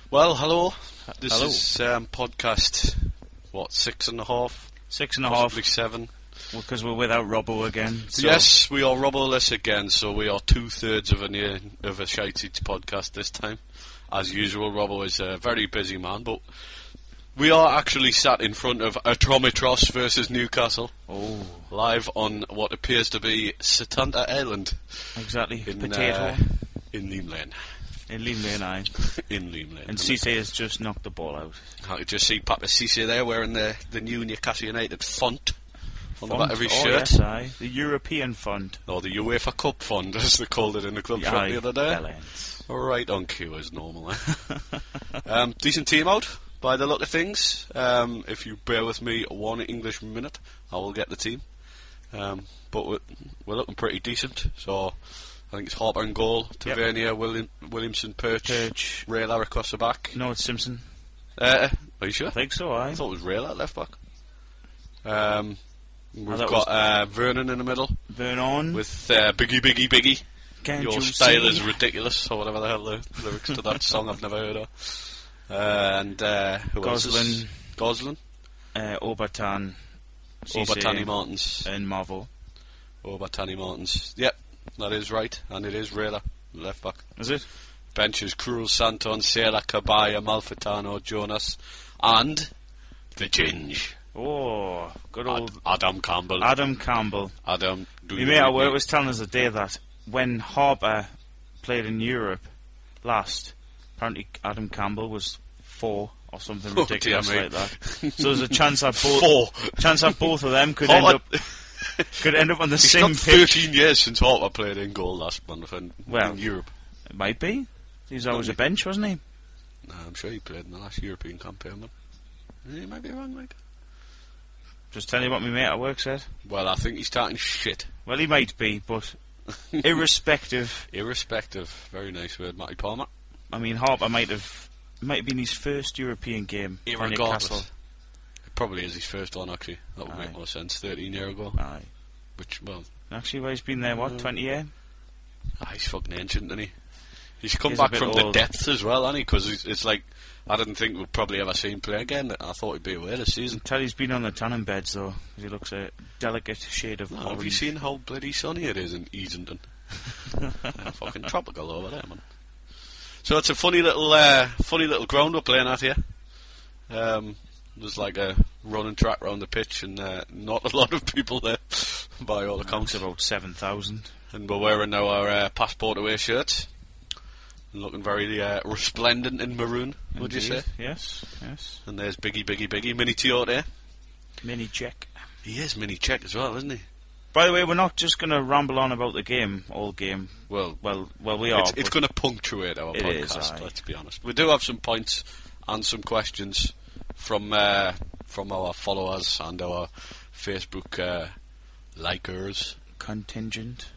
Well, hello. This Hello. is podcast, 6.5? 6.5. Possibly 7. Because we're without Robbo again. So Yes, we are Robbo-less again, so we are 2/3 of a Shite Seats podcast this time. As usual, Robbo is a very busy man, but we are actually sat in front of Atromitros versus Newcastle, live on what appears to be Setanta Island. Exactly. In Potato. In Leam Lane. In Leam Lane, aye. In Leam Lane. And Cisse has just knocked the ball out. I could just see Papa Cisse there wearing the new Newcastle United font on the back of his Oh, shirt. yes, aye. The European font. Or the UEFA Cup fund, as they called it in the club shop Aye, the other day. bellends. Right on cue as normal. Decent team out, by the look of things. If you bear with me 1 English minute, I will get the team. But we're looking pretty decent, so I think it's Harper in goal, Tavernier, Williamson, Perch, Rayla across the back. No, it's Simpson. Are you sure? I think so, aye. I thought it was Rayla at left back. We've got Vernon in the middle. Vernon. With Biggie. Can't Your you style see? is ridiculous, or whatever the hell the lyrics to that song I've never heard of. And who else? Goslin. Obertan. Obertani Martins. And Marvel. Obertani Martins. Yep, that is right. And it is Rayla, left back. Is it? Benches, Cruz, Santon, Sela, Cabaya, Malfitano, Jonas, and the Ginge. Oh, good old Adam Campbell. Adam, do My you mate at read work me? was telling us the day that when Harper played in Europe last, apparently Adam Campbell was 4 or something Oh, ridiculous dear me. like that. So there's a chance that both of them could Harper- end up on the It's same not pitch. 13 years since Harper played in goal last month in Europe. It might be. He was always a bench, wasn't he? No, I'm sure he played in the last European campaign, but he might be wrong, mate. Just tell you what my mate at work said. Well, I think he's talking shit. Well, he might be, but irrespective, Very nice word, Matty Palmer. I mean, Harper might have been his first European game for Newcastle. It probably is his first one, actually. That would make more sense. 13 years ago. Aye. Which, well... Actually, well, he's been there, 20 years? He's fucking ancient, isn't he? He's come He's back a bit from the old. depths as well, hasn't he? Because it's like... I didn't think we'd probably ever see him play again. I thought he'd be away this season. Tell he's been on the tanning beds, though, 'cause he looks a delicate shade of orange. Have you seen how bloody sunny it is in Easington? Fucking tropical over there, man. So it's a funny little ground we're playing at here. There's like a running track around the pitch, and not a lot of people there, by all accounts. It's about 7,000. And we're wearing our passport away shirts, and looking very resplendent in maroon. Would you say? Yes. And there's Biggie, Mini Tiote. Mini check. He is Mini Check as well, isn't he? By the way, we're not just going to ramble on about the game, all game. Well, we are. It's going to punctuate our It is, podcast. aye. Let's be honest. We do have some points and some questions from our followers and our Facebook likers. Contingent.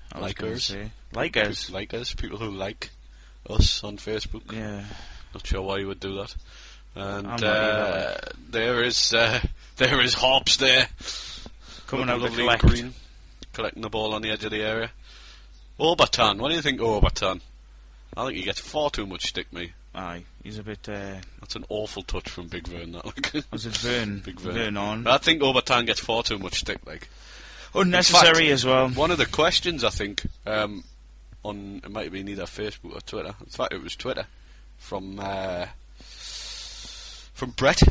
Likers, people who like us on Facebook. Yeah. Not sure why you would do that. And I'm not either, there is Hobbs there, Coming out of lovely collect. green, collecting the ball on the edge of the area. Obertan, what do you think, Obertan? I think he gets far too much stick, me. Aye, he's a bit. That's an awful touch from Big Vern. That Was it Vern? Big Vern. Vern on. I think Obertan gets far too much stick, like. Unnecessary In fact, as well. One of the questions, I think, on it might have been either Facebook or Twitter. In fact, it was Twitter from Brett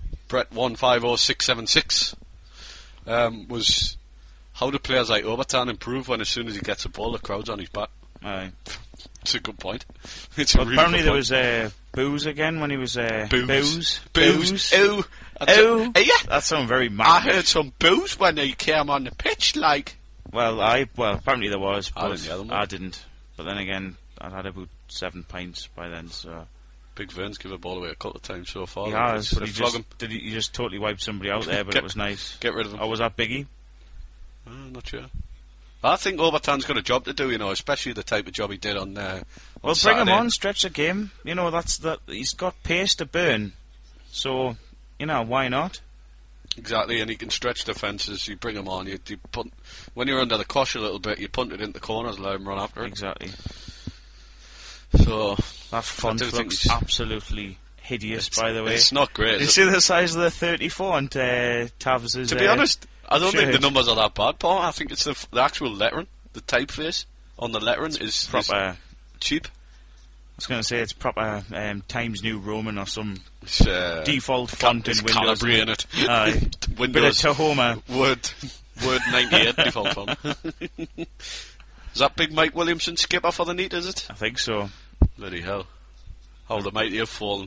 150676. Was how do players like Obertan improve when as soon as he gets a ball, the crowd's on his back? Aye. It's a good point. It's a really Apparently good there point. was booze again when he was Booze. Ooh. Ooh. Yeah. That sounded very mad. I heard some booze when he came on the pitch, like. Well, apparently there was, I but didn't hear them. I didn't. But then again, I'd had about 7 pints by then, so... Big Vern's given a ball away a couple of times so far. He has, but Flog he just totally wiped somebody out there, but it was nice. Get rid of him. Or was that Biggie? Not sure. I think Obertan's got a job to do, especially the type of job he did on Well, bring Saturday. him on, stretch the game. He's got pace to burn. So, why not? Exactly, and he can stretch defences. You bring him on, you punt, when you're under the cosh a little bit, you punt it into the corners, let him run after it. Exactly. So That front I do think looks he's- absolutely hideous, by the way. It's not great. You see the size of the 34 on Tavs'? To be honest, I don't think the shirt. numbers are that bad, Paul. I think it's the actual lettering, the typeface on the lettering is Proper. cheap. I was going to say it's proper Times New Roman or some It's, default font in it's Windows. Calibri in it. Aye. Bit of Windows Tahoma. Word 98 default font. Is that Big Mike Williamson skipper for the Neat, is it? I think so. Bloody hell. How the mighty have fallen.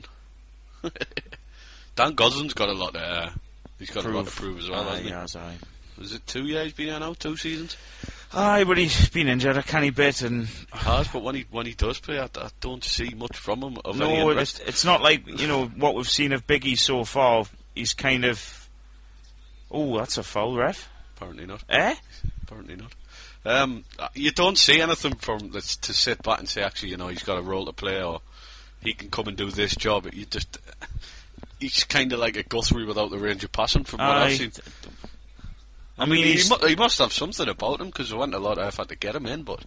Dan Gosling's got a lot to he's got a lot to prove as well, hasn't he? Yes, aye. Is it 2 years he's been here now? 2 seasons? Aye, but he's been injured a canny bit, and He has, but when he does play, I don't see much from him of any no, interest. it's not like what we've seen of Biggie so far. He's kind of, that's a foul, ref. Apparently not. Eh? Not. You don't see anything from this to sit back and say, actually, he's got a role to play, or he can come and do this job. He's kind of like a Guthrie without the range of passing, from what I've seen. I mean, he must have something about him, because there went a lot of effort to get him in, but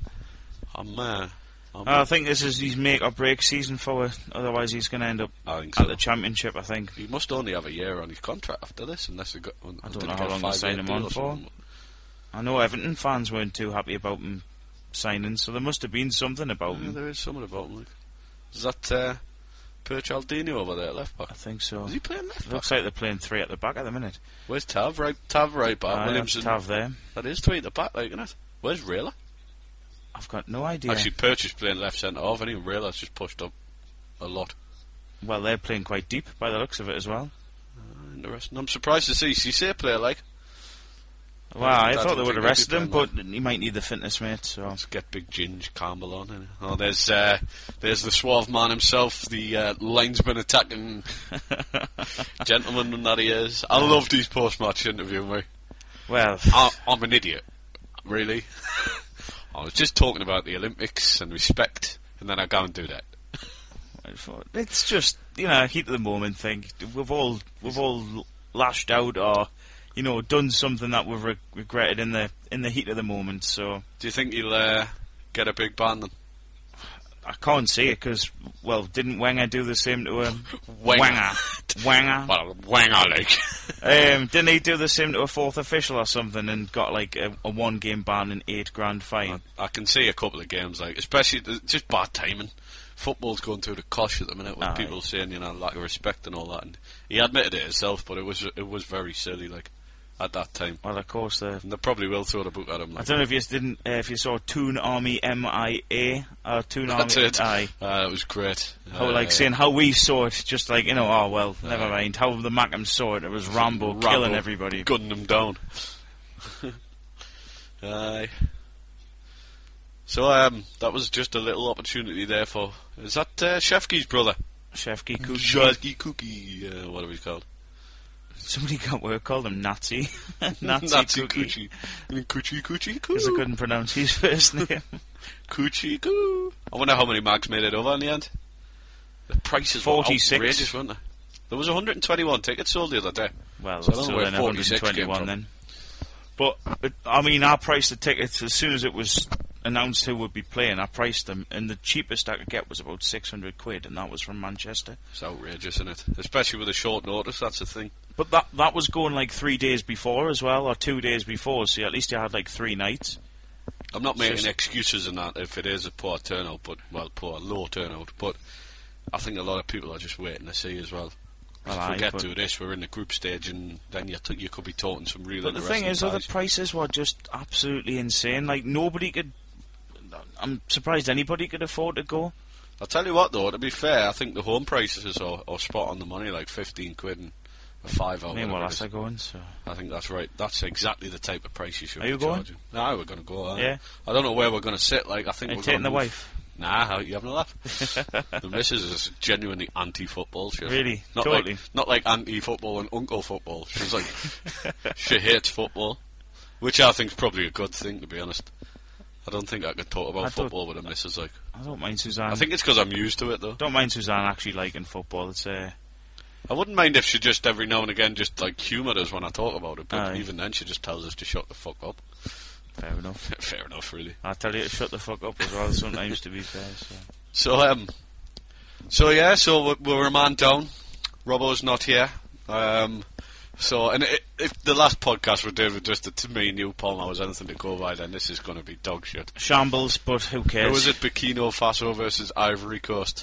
I think this is his make or break season for it. Otherwise, he's going to end up at the championship, I think. He must only have a year on his contract after this, unless he got. I don't know how long they signed him on for. I know Everton fans weren't too happy about him signing, so there must have been something about him. There is something about him. Is that Perchaldino over there, left back? I think so. Is he playing left back? Looks like they're playing 3 at the back at the minute. Where's Tav? Tav right back. Williamson. Tav there. That is 3 at the back, isn't it? Where's Rayla? I've got no idea. Actually, Perch is playing left centre off, and Rayla's just pushed up a lot. Well, they're playing quite deep by the looks of it as well. Interesting. I'm surprised to see Cissé play like. Well, I thought they would have arrested him, but he might need the fitness, mate. So let's get Big Ginge Campbell on. Oh, there's the suave man himself, the linesman attacking gentleman that he is. I loved his post-match interview, mate. Well, I'm an idiot, really. I was just talking about the Olympics and respect, and then I go and do that. It's just heat of the moment thing. We've all lashed out or done something that we've regretted in the heat of the moment. So, do you think he'll get a big ban then? I can't see it because, didn't Wenger do the same to him? Wenger. Well, Wenger, like. Didn't he do the same to a 4th official or something and got like a 1-game ban and $8,000 fine? I can see a couple of games, like, especially just bad timing. Football's going through the cosh at the minute with people saying, lack of respect and all that. And he admitted it himself, but it was very silly, like. At that time. Well, of course, and they probably will throw the book at him. Like, I don't know if you saw Toon Army MIA or Toon That's Army. It. Aye. It was great. Saying how we saw it, just like never mind. How the Mackhams saw it, it was Rambo killing everybody, gunning them down. Aye. So that was just a little opportunity there for. Is that Shefke's brother? Shefke Cookie. Shefke Cookie. Whatever he's called. Somebody got work called him Nazi. Nazi Cookie. Coochie Coo. Because I couldn't pronounce his first name. Coochie Coo. I wonder how many mags made it over in the end. The prices 46. were outrageous, weren't they? There was 121 tickets sold the other day. Well, so so then 121 then. But I priced the tickets as soon as it was announced who would be playing. I priced them, and the cheapest I could get was about £600, and that was from Manchester. It's outrageous, isn't it? Especially with a short notice. That's the thing. But that was going like 3 days before as well, or 2 days before. So at least you had like 3 nights. I'm not making excuses in that if it is a poor turnout, poor low turnout. But I think a lot of people are just waiting to see as well. If we get to this, we're in the group stage, and then you could be talking some real. But the thing is, the prices were just absolutely insane. Like nobody could. I'm surprised anybody could afford to go. I'll tell you what, though. To be fair, I think the home prices are spot on the money, like £15 and a £5. Meanwhile, that's going. So I think that's right. That's exactly the type of price you should be going? charging. No, we're going to go. Yeah. I don't know where we're going to sit. Like I think we're taking the wife. Nah, you having a laugh? The missus is genuinely anti-football. Really? Not totally. Not like anti-football and uncle football. She's like, she hates football, which I think is probably a good thing, to be honest. I don't think I could talk about football with a missus. Like, I don't mind Suzanne. I think it's because I'm used to it, though. Don't mind Suzanne actually liking football. It's I wouldn't mind if she just every now and again just like humoured us when I talk about it, but even then she just tells us to shut the fuck up. Fair enough. Fair enough, really. I tell you to shut the fuck up as well sometimes, to be fair. So So we're a man down. Robbo's not here. If the last podcast we did with just me and you, Paul, was anything to go by, then this is going to be dog shit. Shambles, but who cares? Who was it? Burkina Faso versus Ivory Coast.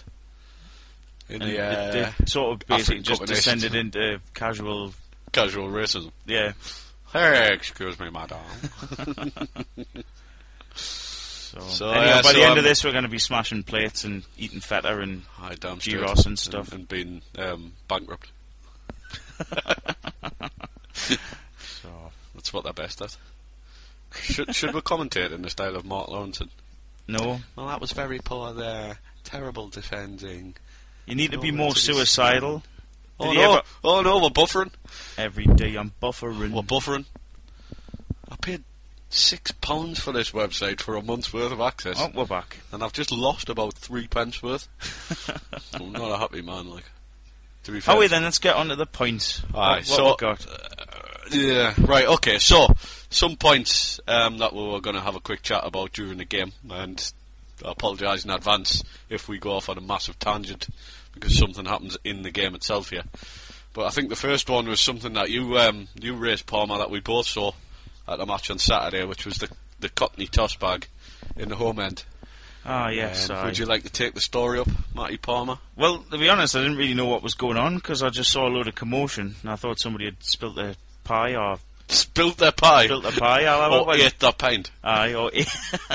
They sort of basically just descended into casual racism. Yeah. Hey, excuse me, madam. By the end of this, we're going to be smashing plates and eating feta and gyros and stuff. And being bankrupt. So that's what they're best at. Should we commentate in the style of Mark Lawrenson? No. Well, that was very poor there. Terrible defending. You need to be more suicidal. Oh no, we're buffering. Every day I'm buffering. We're buffering. I paid £6 for this website for a month's worth of access. Oh, we're back. And I've just lost about 3p worth. I'm not a happy man, like. To be fair. Oh, wait, then let's get on to the points. What we got? Yeah, right, okay, so some points that we were going to have a quick chat about during the game, and I apologise in advance if we go off on a massive tangent, because something happens in the game itself here. But I think the first one was something that you raised, Palmer, that we both saw at the match on Saturday, which was the Cockney toss bag in the home end. Ah, yes. Would you like to take the story up, Matty Palmer? Well, to be honest, I didn't really know what was going on, because I just saw a load of commotion, and I thought somebody had spilt their pie, or... Spilt their pie? Spilt their pie, or ate their pint. Aye, or ate...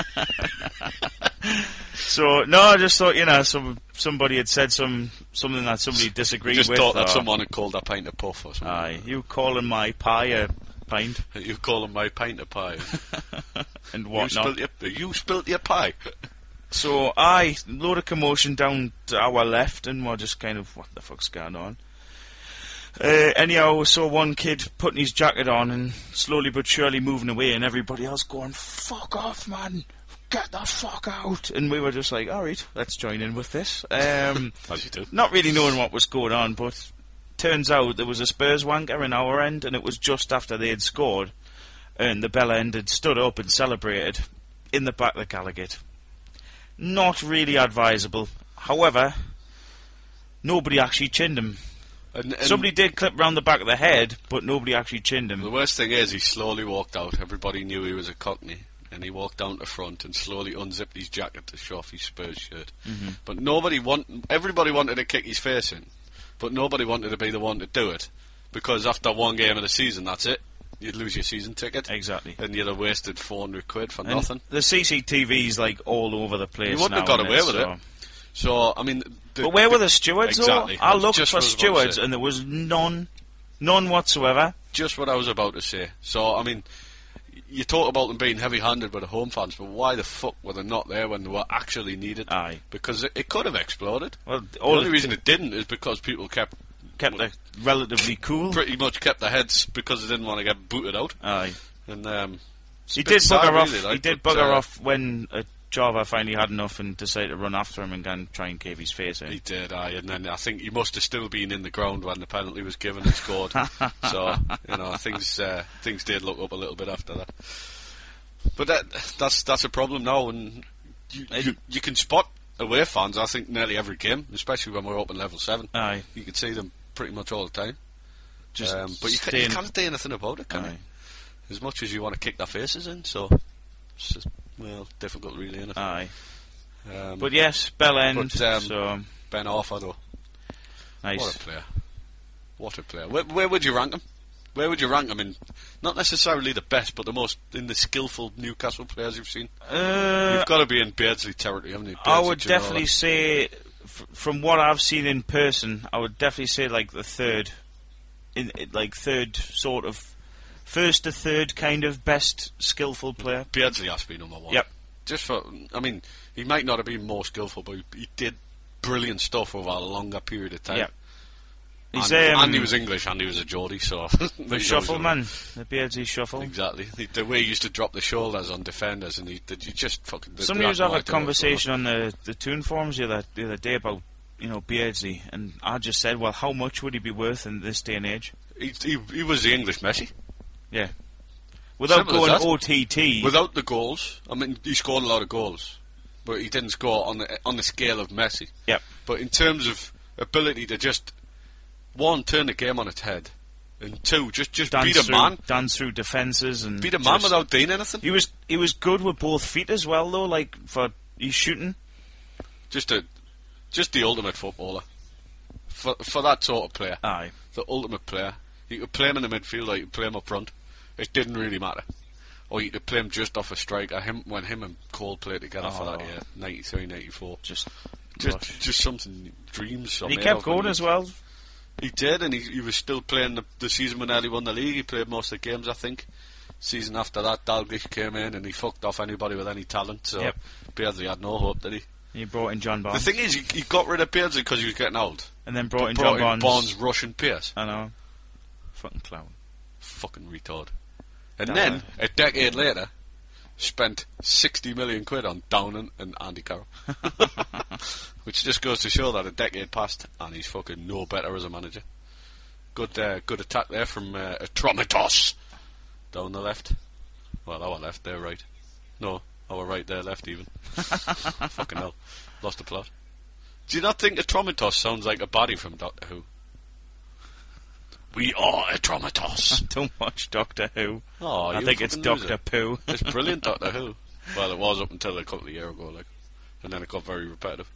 So, no, I just thought, somebody had said something that somebody disagreed with. You just thought that someone had called a pint a puff or something. Aye, you calling my pie a pint? You calling my pint a pie. And whatnot. You spilt your pie. So, load of commotion down to our left, and we're just kind of, what the fuck's going on? Anyhow, we saw one kid putting his jacket on and slowly but surely moving away, and everybody else going, fuck off, man! Get the fuck out! And we were just like, alright, let's join in with this. As you do. Not really knowing what was going on, but turns out there was a Spurs wanker in our end, and it was just after they had scored, and the Bella end had stood up and celebrated in the back of the Gallagher. Not really advisable. However, nobody actually chinned him. And somebody did clip round the back of the head, but nobody actually chinned him. The worst thing is, he slowly walked out. Everybody knew he was a Cockney. And he walked down to front and slowly unzipped his jacket to show off his Spurs shirt. Mm-hmm. But everybody wanted to kick his face in. But nobody wanted to be the one to do it. Because after one game of the season, that's it. You'd lose your season ticket. Exactly. And you'd have wasted £400 for nothing. The CCTV's like all over the place. You wouldn't have got away with it. So, I mean... But where were the stewards, exactly. though? I looked for stewards and there was none whatsoever. Just what I was about to say. So, I mean... You talk about them being heavy-handed with the home fans, but why the fuck were they not there when they were actually needed? Aye. Because it could have exploded. Well, the only reason it didn't is because people kept it relatively cool. Pretty much kept their heads because they didn't want to get booted out. Aye. And he did bugger off. Really, he did bugger off when Java finally had enough and decided to run after him and try and cave his face in. He did, and then I think he must have still been in the ground when the penalty was given and scored. So things did look up a little bit after that. But that's a problem now, and you can spot away fans. I think nearly every game, especially when we're up in level 7. Aye, you can see them pretty much all the time. But you can't do anything about it, can you? As much as you want to kick their faces in, so it's just, difficult really, isn't it? Aye. But yes, Bell End. So Ben Arthur, though. Nice. What a player. Where would you rank him? Where would you rank him in? Not necessarily the best, but in the skillful Newcastle players you've seen. You've got to be in Beardsley territory, haven't you? I would definitely say, from what I've seen in person, I would definitely say like the third sort of. First to third kind of best skillful player. Beardsley has to be number 1. Yep. He might not have been more skillful, but he did brilliant stuff over a longer period of time. Yep. And he was English and he was a Geordie, so... The shuffle, man. The Beardsley shuffle. Exactly. The way he used to drop the shoulders on defenders, and he just fucking... Somebody was having a conversation on the Toon forums the other day about, Beardsley, and I just said, well, how much would he be worth in this day and age? He was the English Messi. Yeah. Without going OTT. Without the goals. I mean, he scored a lot of goals, but he didn't score on the scale of Messi. Yep. But in terms of ability to just, one, turn the game on its head, and two, just beat a man. Dance through defences and... Beat a man without doing anything. He was good with both feet as well, though, like, for his shooting. Just the ultimate footballer. For that sort of player. Aye. The ultimate player. You could play him in the midfield or you could play him up front. It didn't really matter. Or you could play him just off a striker. When him and Cole played together for that year, 93, 94. Just something, dreams. And he kept going as well. He did, and he was still playing the season when Early won the league. He played most of the games, I think. Season after that, Dalglish came in and he fucked off anybody with any talent. So Beardsley had no hope, did he? He brought in John Barnes. The thing is, he got rid of Beardsley because he was getting old. And then brought in John Barnes. Barnes, Russian Pierce. I know. Fucking clown. Fucking retard. And then, a decade later, spent 60 million quid on Downing and Andy Carroll. Which just goes to show that a decade passed and he's fucking no better as a manager. Good attack there from Atromitos down the left. Well, our left, they're right. No, our right, they're left even. Fucking hell. Lost the plot. Do you not think Atromitos sounds like a baddie from Doctor Who? We are Atromitos. I don't watch Doctor Who. Oh, I think it's Doctor Pooh. It's brilliant Doctor Who. Well, it was up until a couple of years ago, like, and then it got very repetitive.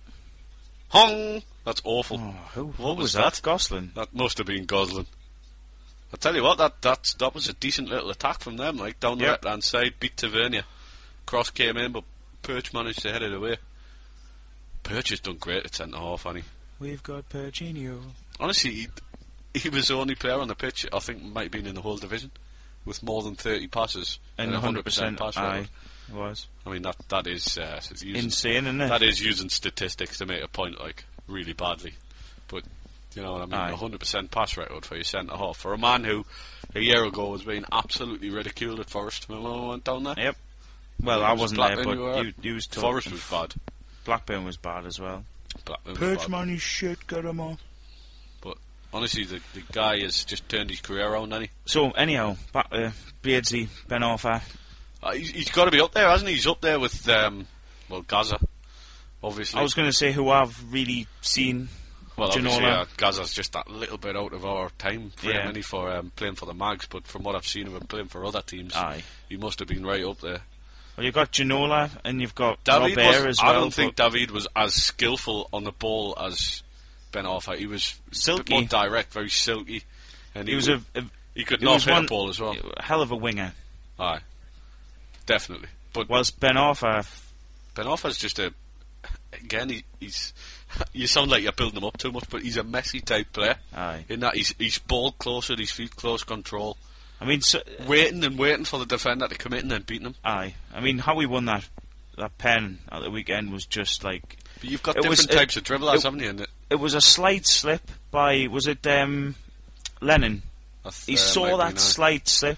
Hong! That's awful. Oh, what was that? Gosling. That must have been Gosling. I tell you what, that was a decent little attack from them, like down the left hand side, beat Tavernier. Cross came in, but Perch managed to head it away. Perch has done great at centre half, hasn't he? We've got Perchinho. Honestly, he was the only player on the pitch, I think, might have been in the whole division, with more than 30 passes and 100% pass rate. Was. I mean, that is insane, isn't it? That is using statistics to make a point, like, really badly. But, you know what I mean, 100% pass record for your centre half. For a man who, a year ago, was being absolutely ridiculed at Forest. Remember when I went down there? Yep. Well, I wasn't there, but you was told. Forest was bad. Blackburn was bad as well. Perch man is shit, get him off. But, honestly, the guy has just turned his career around, hasn't he? So, anyhow, back to Beardsley, Ben Arthur. He's got to be up there, hasn't he? He's up there with, Gaza, obviously. I was going to say who I've really seen. Well, obviously, Gaza's just that little bit out of our time frame, isn't he, for playing for the Mags, but from what I've seen of him playing for other teams, he must have been right up there. Well, you've got Ginola, and you've got Robert as well. I don't think David was as skillful on the ball as Ben Arthur. He was silky, more direct, very silky, and he could knock hit a ball as well. A hell of a winger. Aye. Definitely. But whilst Ben Arthur's just he's you sound like you're building him up too much, but he's a messy type player. Aye. In that he's ball close with his feet, close control. I mean, waiting for the defender to come in and then beating him. Aye. I mean, how we won that pen at the weekend was just like... But you've got different types of dribblers, haven't you? It was a slight slip by... Was it Lennon? He saw that slight slip...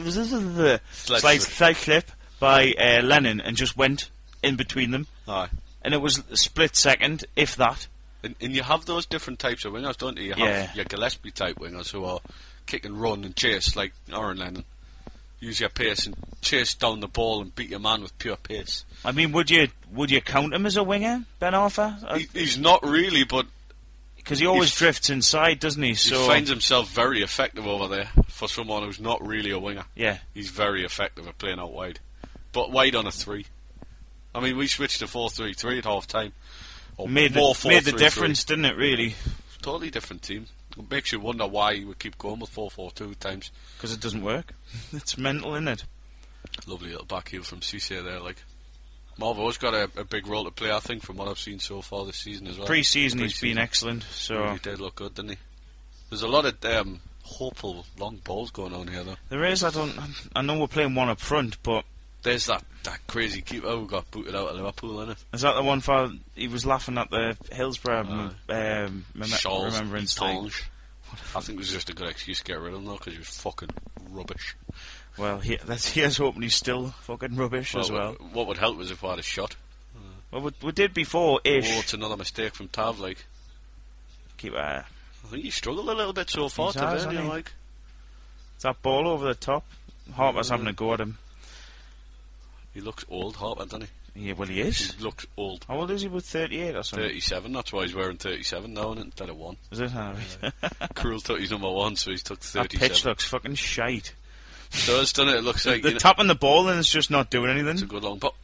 slight slip by Lennon and just went in between them. Aye. And it was a split second, if that. And you have those different types of wingers, don't you? You have your Gillespie type wingers who are kick and run and chase like Aaron Lennon. Use your pace and chase down the ball and beat your man with pure pace. I mean, would you count him as a winger, Ben Arthur? He's not really, but because he always drifts inside, doesn't he? So he finds himself very effective over there for someone who's not really a winger. Yeah, he's very effective at playing out wide, but wide on a 3. I mean, we switched to 4-3-3 at half time. Made the difference, didn't it? Really, totally different team. It makes you wonder why we keep going with 4-4-2 at times. Because it doesn't work. It's mental, isn't it? Lovely little back heel from Cisse there, like. Marvo's got a big role to play, I think, from what I've seen so far this season as well. Pre-season he's been excellent. So he did look good, didn't he? There's a lot of hopeful long balls going on here, though. There is. I know we're playing one up front, but there's that crazy keeper who got booted out of Liverpool, isn't it? Is that the one for he was laughing at the Hillsborough remembrance thing? I think it was just a good excuse to get rid of him, though, because he was fucking rubbish. Well, here's hoping he's still fucking rubbish as well. What would help was if I had a shot. Well, we did before-ish. Oh, it's another mistake from Tav, like. Keeper. I think he struggled a little bit so far today, like. It's that ball over the top. Harper's having a go at him. He looks old, Harper, doesn't he? Yeah, well, he is. He looks old. How old is he? About 38 or something? 37, that's why he's wearing 37 now instead of 1. Is it? Cruel took his number 1, so he's took That 37. pitch looks fucking shite. It does, doesn't it? It looks like... They're tapping the ball and it's just not doing anything. It's a good long pop.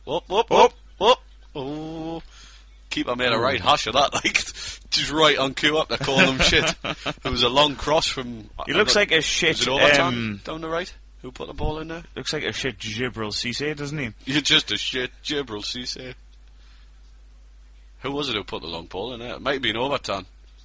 Oh. Keeper made a right hash of that, like, just right on cue up. They're calling him shit. It was a long cross from... He looks like a shit... Was it Overton down the right? Who put the ball in there? Looks like a shit Jibril Cisse, doesn't he? You're just a shit Jibril Cisse. Who was it who put the long ball in there? It might have been Overton.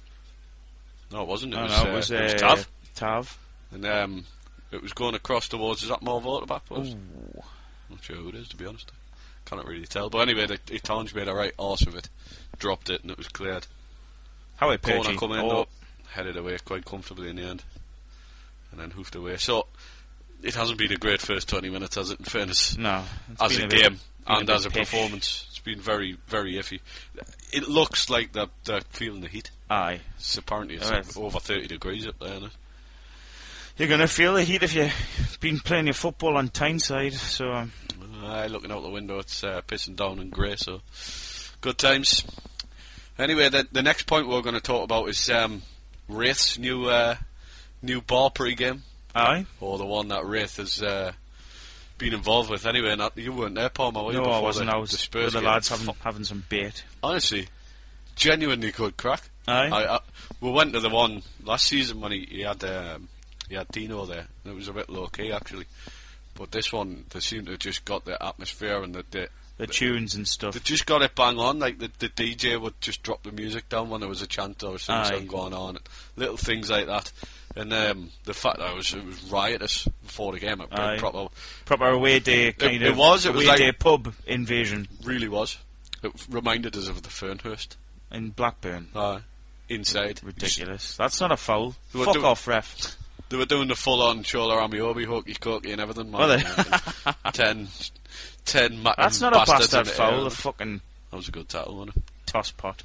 No, it wasn't. It was Tav. Tav. And it was going across towards... Is that more water back post? Not sure who it is, to be honest. Can't really tell. But anyway, Itange made a right arse of it. Dropped it and it was cleared. How it Corner Perchy. coming in, though, headed away quite comfortably in the end. And then hoofed away. So, it hasn't been a great first 20 minutes, has it, in fairness? No. As a game and as a performance. It's been very, very iffy. It looks like they're feeling the heat. Aye. Apparently it's over 30 degrees up there, isn't it? You're going to feel the heat if you've been playing your football on Tyneside, so... looking out the window, it's pissing down and grey, so... Good times. Anyway, the next point we're going to talk about is Wraith's new bar pre-game. Aye. Or the one that Wraith has been involved with. Anyway, you weren't there, Palmer, were you? No, I wasn't. I was the Spurs with the game. lads having some bait. Honestly, genuinely good crack. Aye. We went to the one last season when he had Dino there, and it was a bit low key actually. But this one, they seem to have just got the atmosphere and the tunes and stuff. They just got it bang on. Like the DJ would just drop the music down when there was a chant or something going on, and little things like that. And the fact that it was riotous before the game, proper away day kind of. It was away like day pub invasion. Really was. It reminded us of the Fernhurst in Blackburn. Inside. Ridiculous. That's not a foul. Fuck off, ref. They were doing the full-on shoulder amiobi, hokey cokey and everything. Man. Were they? 10 That's not a bastard foul. That was a good tackle, wasn't it? Toss pot.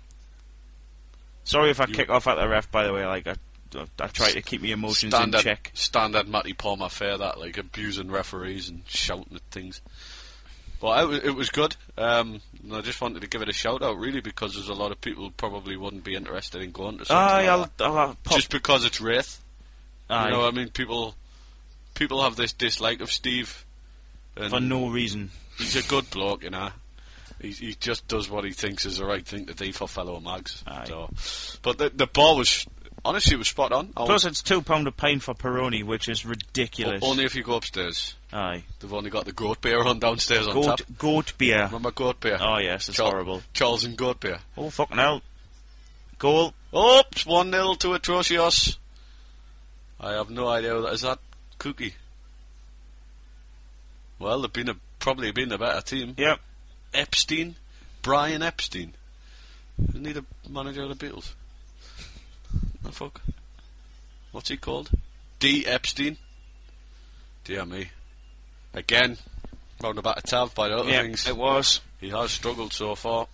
Sorry if I kick off at the ref, by the way. Like I try to keep my emotions in check. Standard Matty Palmer fare, that, like abusing referees and shouting at things. But it was good. And I just wanted to give it a shout out, really, because there's a lot of people who probably wouldn't be interested in going to something like that. I'll pop. Just because it's Wraith. Aye. You know what I mean? People have this dislike of Steve. And for no reason. He's a good bloke, you know. He just does what he thinks is the right thing to do for fellow mags. So, but the ball was... Honestly, it was spot on. Plus, it's £2 a pint for Peroni, which is ridiculous. Only if you go upstairs. Aye. They've only got the goat beer on downstairs on tap. Goat beer. Remember goat beer? Oh, yes, it's horrible. Charles and goat beer. Oh, fucking hell. Goal. Oh, it's 1-0 to Atrocios. I have no idea what that is. That Cookie? Well, they've probably been a better team. Yep. Epstein? Brian Epstein. Isn't he the manager of the Beatles? The fuck? What's he called? D. Epstein? Dear me. Again, round about a Tav by the other things. It was. He has struggled so far.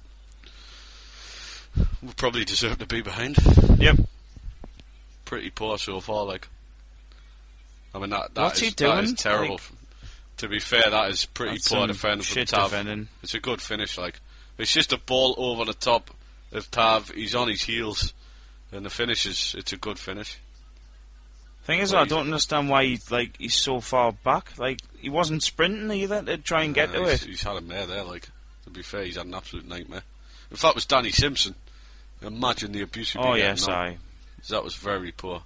We probably deserve to be behind. Yep. Pretty poor so far, like. I mean, that is terrible. Like, to be fair, that is pretty poor defending from Tav. It's a good finish, like. It's just a ball over the top of Tav. He's on his heels. And the finish it's a good finish. Thing is, I don't understand why he's so far back. Like, he wasn't sprinting either to try and get to it. He's had him there, like. To be fair, he's had an absolute nightmare. If that was Danny Simpson, imagine the abuse he'd be getting. Oh, yes, aye. That was very poor.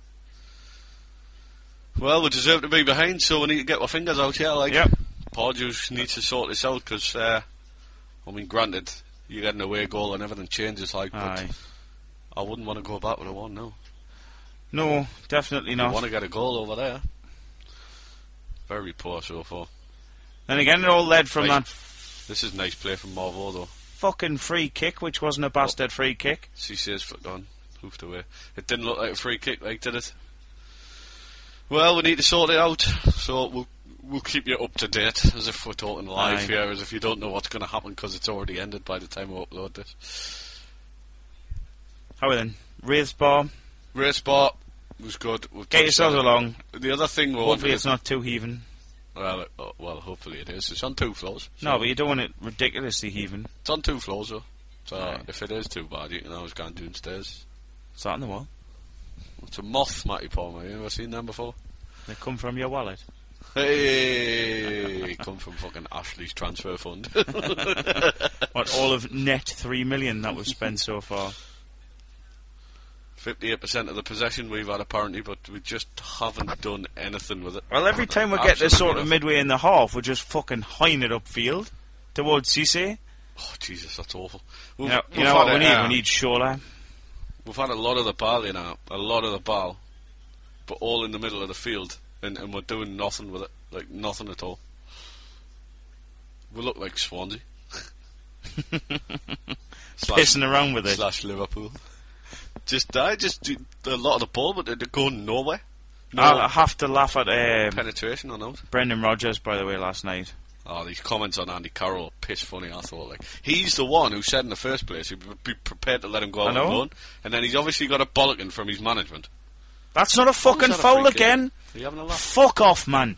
Well, we deserve to be behind, so we need to get our fingers out here, like. Yep. Pardew needs to sort this out, because, I mean, granted, you get an away goal and everything changes, like, but I wouldn't want to go back with a 1-0. No, definitely not. I want to get a goal over there. Very poor so far. Then again, it all led from that... This is nice play from Marvo, though. Fucking free kick, which wasn't a bastard free kick. Cissé's foot gone. Hoofed away. It didn't look like a free kick, like, did it? Well, we need to sort it out, so we'll keep you up to date, as if we're talking live here, as if you don't know what's going to happen, because it's already ended by the time we upload this. How then? Wraith's bar was good. Get yourselves along. The other thing hopefully it's not too heaving. Well, hopefully it is. It's on 2 floors. So No, but you don't want it ridiculously heaving. it's on 2 floors, though. So Right. if it is too bad, you can always go downstairs. It's that on the wall. It's a moth, Matty Palmer. You ever seen them before? They come from your wallet. Hey, come from fucking Ashley's transfer fund. What, all of net 3 million that was spent so far? 58% of the possession we've had apparently, but we just haven't done anything with it. Well, every time we get this Absolutely sort of nothing. midway in the half, we're just fucking hining it upfield towards Cisse. Oh Jesus, that's awful. You know what we need? We need Shola. We've had a lot of the ball, you know, but all in the middle of the field, and we're doing nothing with it, like nothing at all. We look like Swansea. Pissing around with it. / Liverpool. Just do a lot of the ball, but they're going nowhere. No I have to laugh at penetration or not. Brendan Rodgers, by the way, last night. Oh, these comments on Andy Carroll are piss funny, I thought. Like, he's the one who said in the first place he'd be prepared to let him go out I know. alone, and then he's obviously got a bollocking from his management. That's not a fucking that a foul free kick? again. Are you having a laugh? Fuck off, man.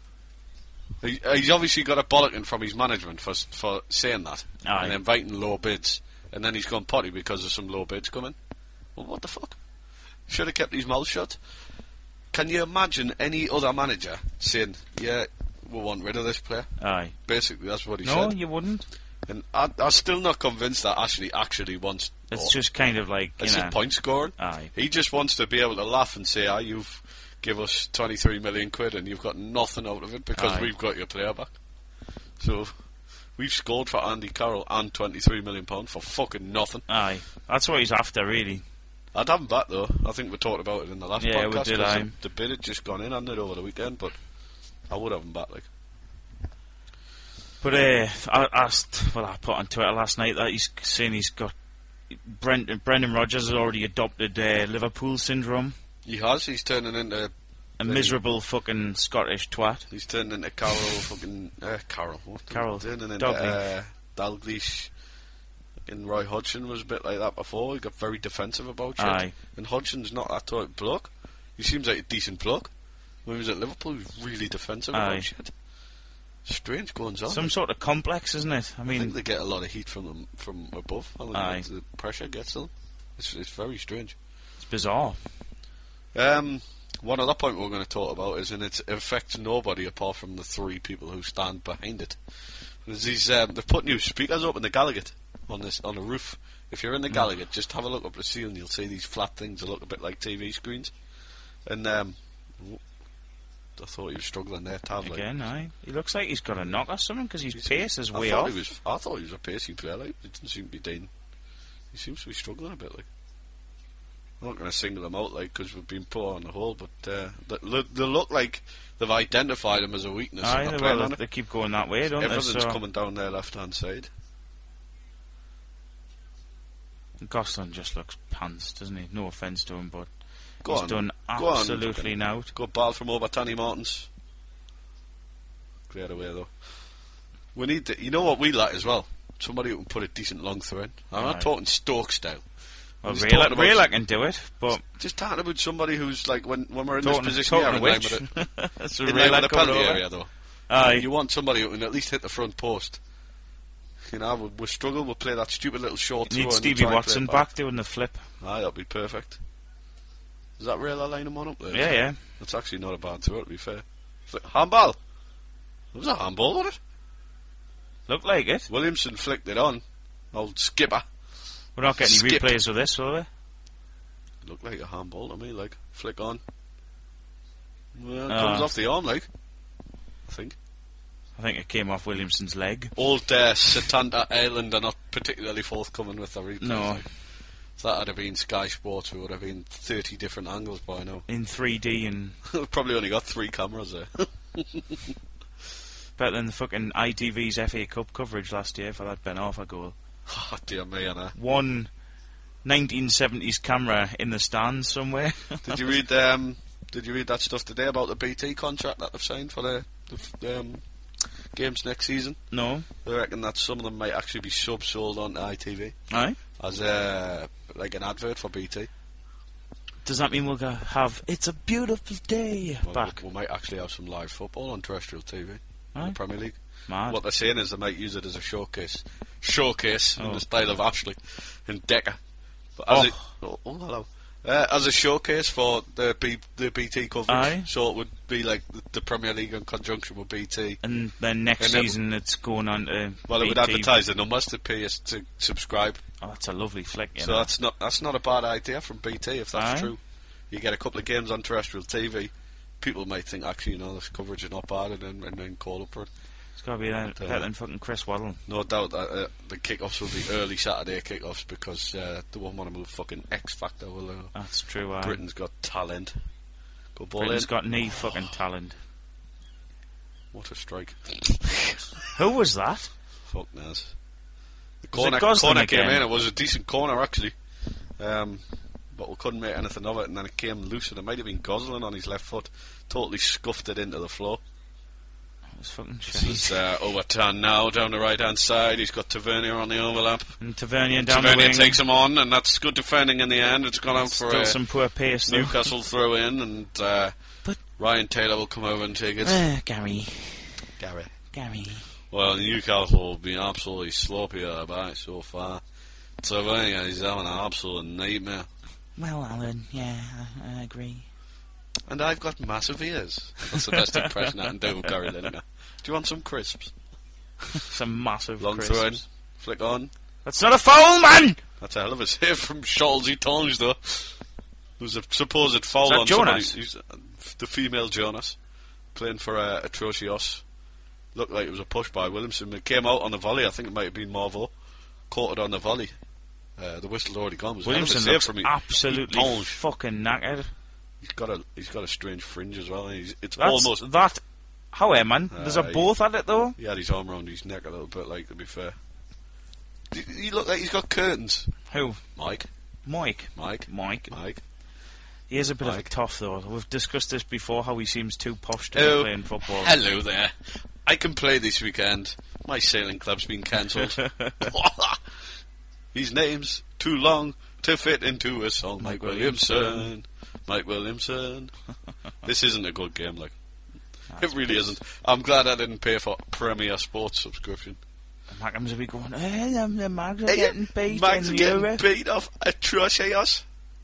He's obviously got a bollocking from his management for saying that Aye. and inviting low bids, and then he's gone potty because of some low bids coming. Well, what the fuck? Should have kept his mouth shut. Can you imagine any other manager saying, "Yeah, we want rid of this player"? Aye. Basically, that's what he No, said. you wouldn't. And I'm still not convinced that Ashley actually wants. It's just kind of like, It's just point scoring. Aye. He just wants to be able to laugh and say, you've give us 23 million quid and you've got nothing out of it because Aye. we've got your player back. So we've scored for Andy Carroll and 23 million pound for fucking nothing. Aye. That's what he's after, really. I'd have him back though. I think we talked about it in the last Yeah, we podcast. did, 'cause aye. the bid had just gone in, hadn't it, over the weekend? But I would have him back. Like, But I put on Twitter last night that he's saying he's got Brendan Rodgers has already adopted Liverpool syndrome. he has. He's turning into A miserable fucking Scottish twat. He's turning into Carroll fucking Carroll. What? Carroll. Turning into Dalglish. Dalglish. And Roy Hodgson was a bit like that before. He got very defensive about shit. Aye. And Hodgson's not that type of bloke. He seems like a decent bloke. When he was at Liverpool, he was really defensive Aye. about shit. Strange goings on. Some sort of complex, isn't it? I I mean, think they get a lot of heat from them from above. I think Aye. the pressure gets to them. It's very strange. it's bizarre. One other point we're going to talk about is, and it affects nobody apart from the 3 people who stand behind it. There's these they've put new speakers up in the Gallagher on the roof. If you're in the Gallagher, just have a look up the ceiling. You'll see these flat things that look a bit like TV screens. And I thought he was struggling there. Again, aye. He looks like he's got a knock or something because his pace is I way thought off. I thought he was a pacey player. Like, it didn't seem to be doing. He seems to be struggling a bit. Like, I'm not going to single him out, like, because we've been poor on the whole, but they look like they've identified him as a weakness. Aye, and they're playing on they it. keep going that way, don't Everything's they? So coming down their left-hand side. Gosling just looks pants, doesn't he? No offence to him, but Go he's on. done Go on, absolutely fucking- now. Good ball from over Tanny Martins. Great away, though. We need to, you know what we like as well? Somebody who can put a decent long throw in. I'm not Aye. talking Stoke style. Well, He's talking about- Raylock can do it, but Just talking about somebody who's like, when we're in talking, this position here, talking in line which, with it. that's In line with Raylock the coming penalty over. area, though. Aye. You want somebody who can at least hit the front post. You know, we struggle, we'll play that stupid little short throw. Need and Stevie try and play Watson it back doing the flip. Aye, that'd be perfect. Is that real? I line him on up there? Yeah, yeah. That's actually not a bad throw, to be fair. Handball! It was a handball, wasn't it? Looked like it. Williamson flicked it on. Old skipper. We're not getting Skip. replays of this, will we? Looked like a handball to me, like, flick on. Well, it Ah. comes off the arm, like. I think. I think it came off Williamson's leg. Old Satanta Ireland are not particularly forthcoming with the replays. No. Like. If that had have been Sky Sports, we would have been 30 different angles by now. In 3D and We've probably only got 3 cameras there. better than the fucking ITV's FA Cup coverage last year for that Ben Arfa goal. Oh, dear me, Anna. One 1970s camera in the stands somewhere. Did you read that stuff today about the BT contract that they've signed for the games next season? No. They reckon that some of them might actually be sub-sold on ITV Aye. as like an advert for BT. does that mean we'll have It's a Beautiful Day Well, back? we might actually have some live football on terrestrial TV in Aye. the Premier League. Mad. What they're saying is they might use it as a showcase in Oh. the style of Ashley and Decker. But as hello. As a showcase for the BT coverage, Aye. so it would be like the Premier League in conjunction with BT. And then next And then- season it's going on to Well, it would BT. advertise the numbers to pay us to subscribe. Oh, that's a lovely flick, you So know. that's not a bad idea from BT if that's Aye. true. You get a couple of games on terrestrial TV. People might think actually, this coverage is not bad, and then call up for it. It's got to be better than fucking Chris Waddle. No doubt that the kick-offs will be early Saturday kick-offs because they won't want to move fucking X Factor, will they? That's true. Britain's got talent. Go ball Britain's in. got knee fucking talent. What a strike. Who was that? Fuck knows. The Was it corner Gosling came again? in. It was a decent corner actually, but we couldn't make anything of it. And then it came loose, and it might have been Gosling on his left foot. Totally scuffed it into the floor. It was fucking This shite. is overturned now down the right hand side. He's got Tavernier on the overlap. And Tavernier down the Tavernier wing. takes him on, and that's good defending in the end. It's gone out for Still a some poor pace though. Newcastle throw in, and But- Ryan Taylor will come over and take it. Gary. Gary. Well, Newcastle will be absolutely sloppy about it so far. Tavernier is having an absolute nightmare. Well, Alan, yeah, I agree. And I've got massive ears. That's the best impression I can do of Gary Lineker. Do you want some crisps? Some massive Long crisps. throw in, flick on. That's not a foul, man! That's a hell of a save from Scholesy Tonge, though. There was a supposed foul Is that on Jonas? somebody. The female Jonas, playing for Atrocios. Looked like it was a push by Williamson. It came out on the volley. I think it might have been Marvo. Caught it on the volley. The whistle had already gone. It was a hell of a Williamson save looks from absolutely Tonge. fucking knackered. He's got a strange fringe as well. It's That's almost. that. How, man? There's a Aye. both at it though. He had his arm around his neck a little bit, like, to be fair. He looked like he's got curtains. Who? Mike. Mike. He is a bit of a Mike. tough though. We've discussed this before. How he seems too posh to be Oh, playing football. hello there. I can play this weekend. My sailing club's been cancelled. His name's too long to fit into a song. Mike Williamson. Mike Williamson. This isn't a good game, like. It really isn't. I'm glad I didn't pay for Premier Sports subscription. Magnum's will be going, hey, the Mags are getting beat Mags in are getting Europe. beat off Atrocios.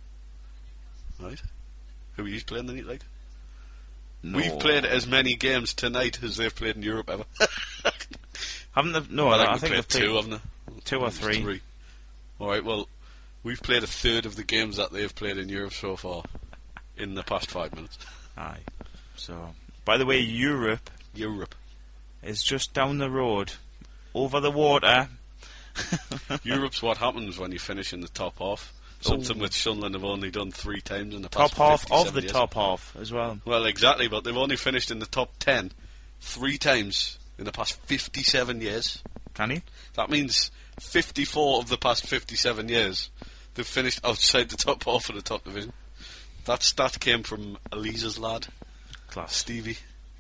Right. Who are you playing the Elite League? No. We've played as many games tonight as they've played in Europe ever. Haven't they? No, Well, I we think played they've played two, haven't they? two or three. Alright, well, we've played a third of the games that they've played in Europe so far in the past 5 minutes. Aye. So, by the way, Europe Europe. is just down the road, over the water. Europe's what happens when you finish in the top half. Something Ooh. which Sunderland have only done 3 times in the Top past half 57 of the years. top half as well. Well, exactly, but they've only finished in the top 10 3 times in the past 57 years. Can he? That means 54 of the past 57 years they've finished outside the top half of the top division. That stat came from Eliza's lad, Class. Stevie.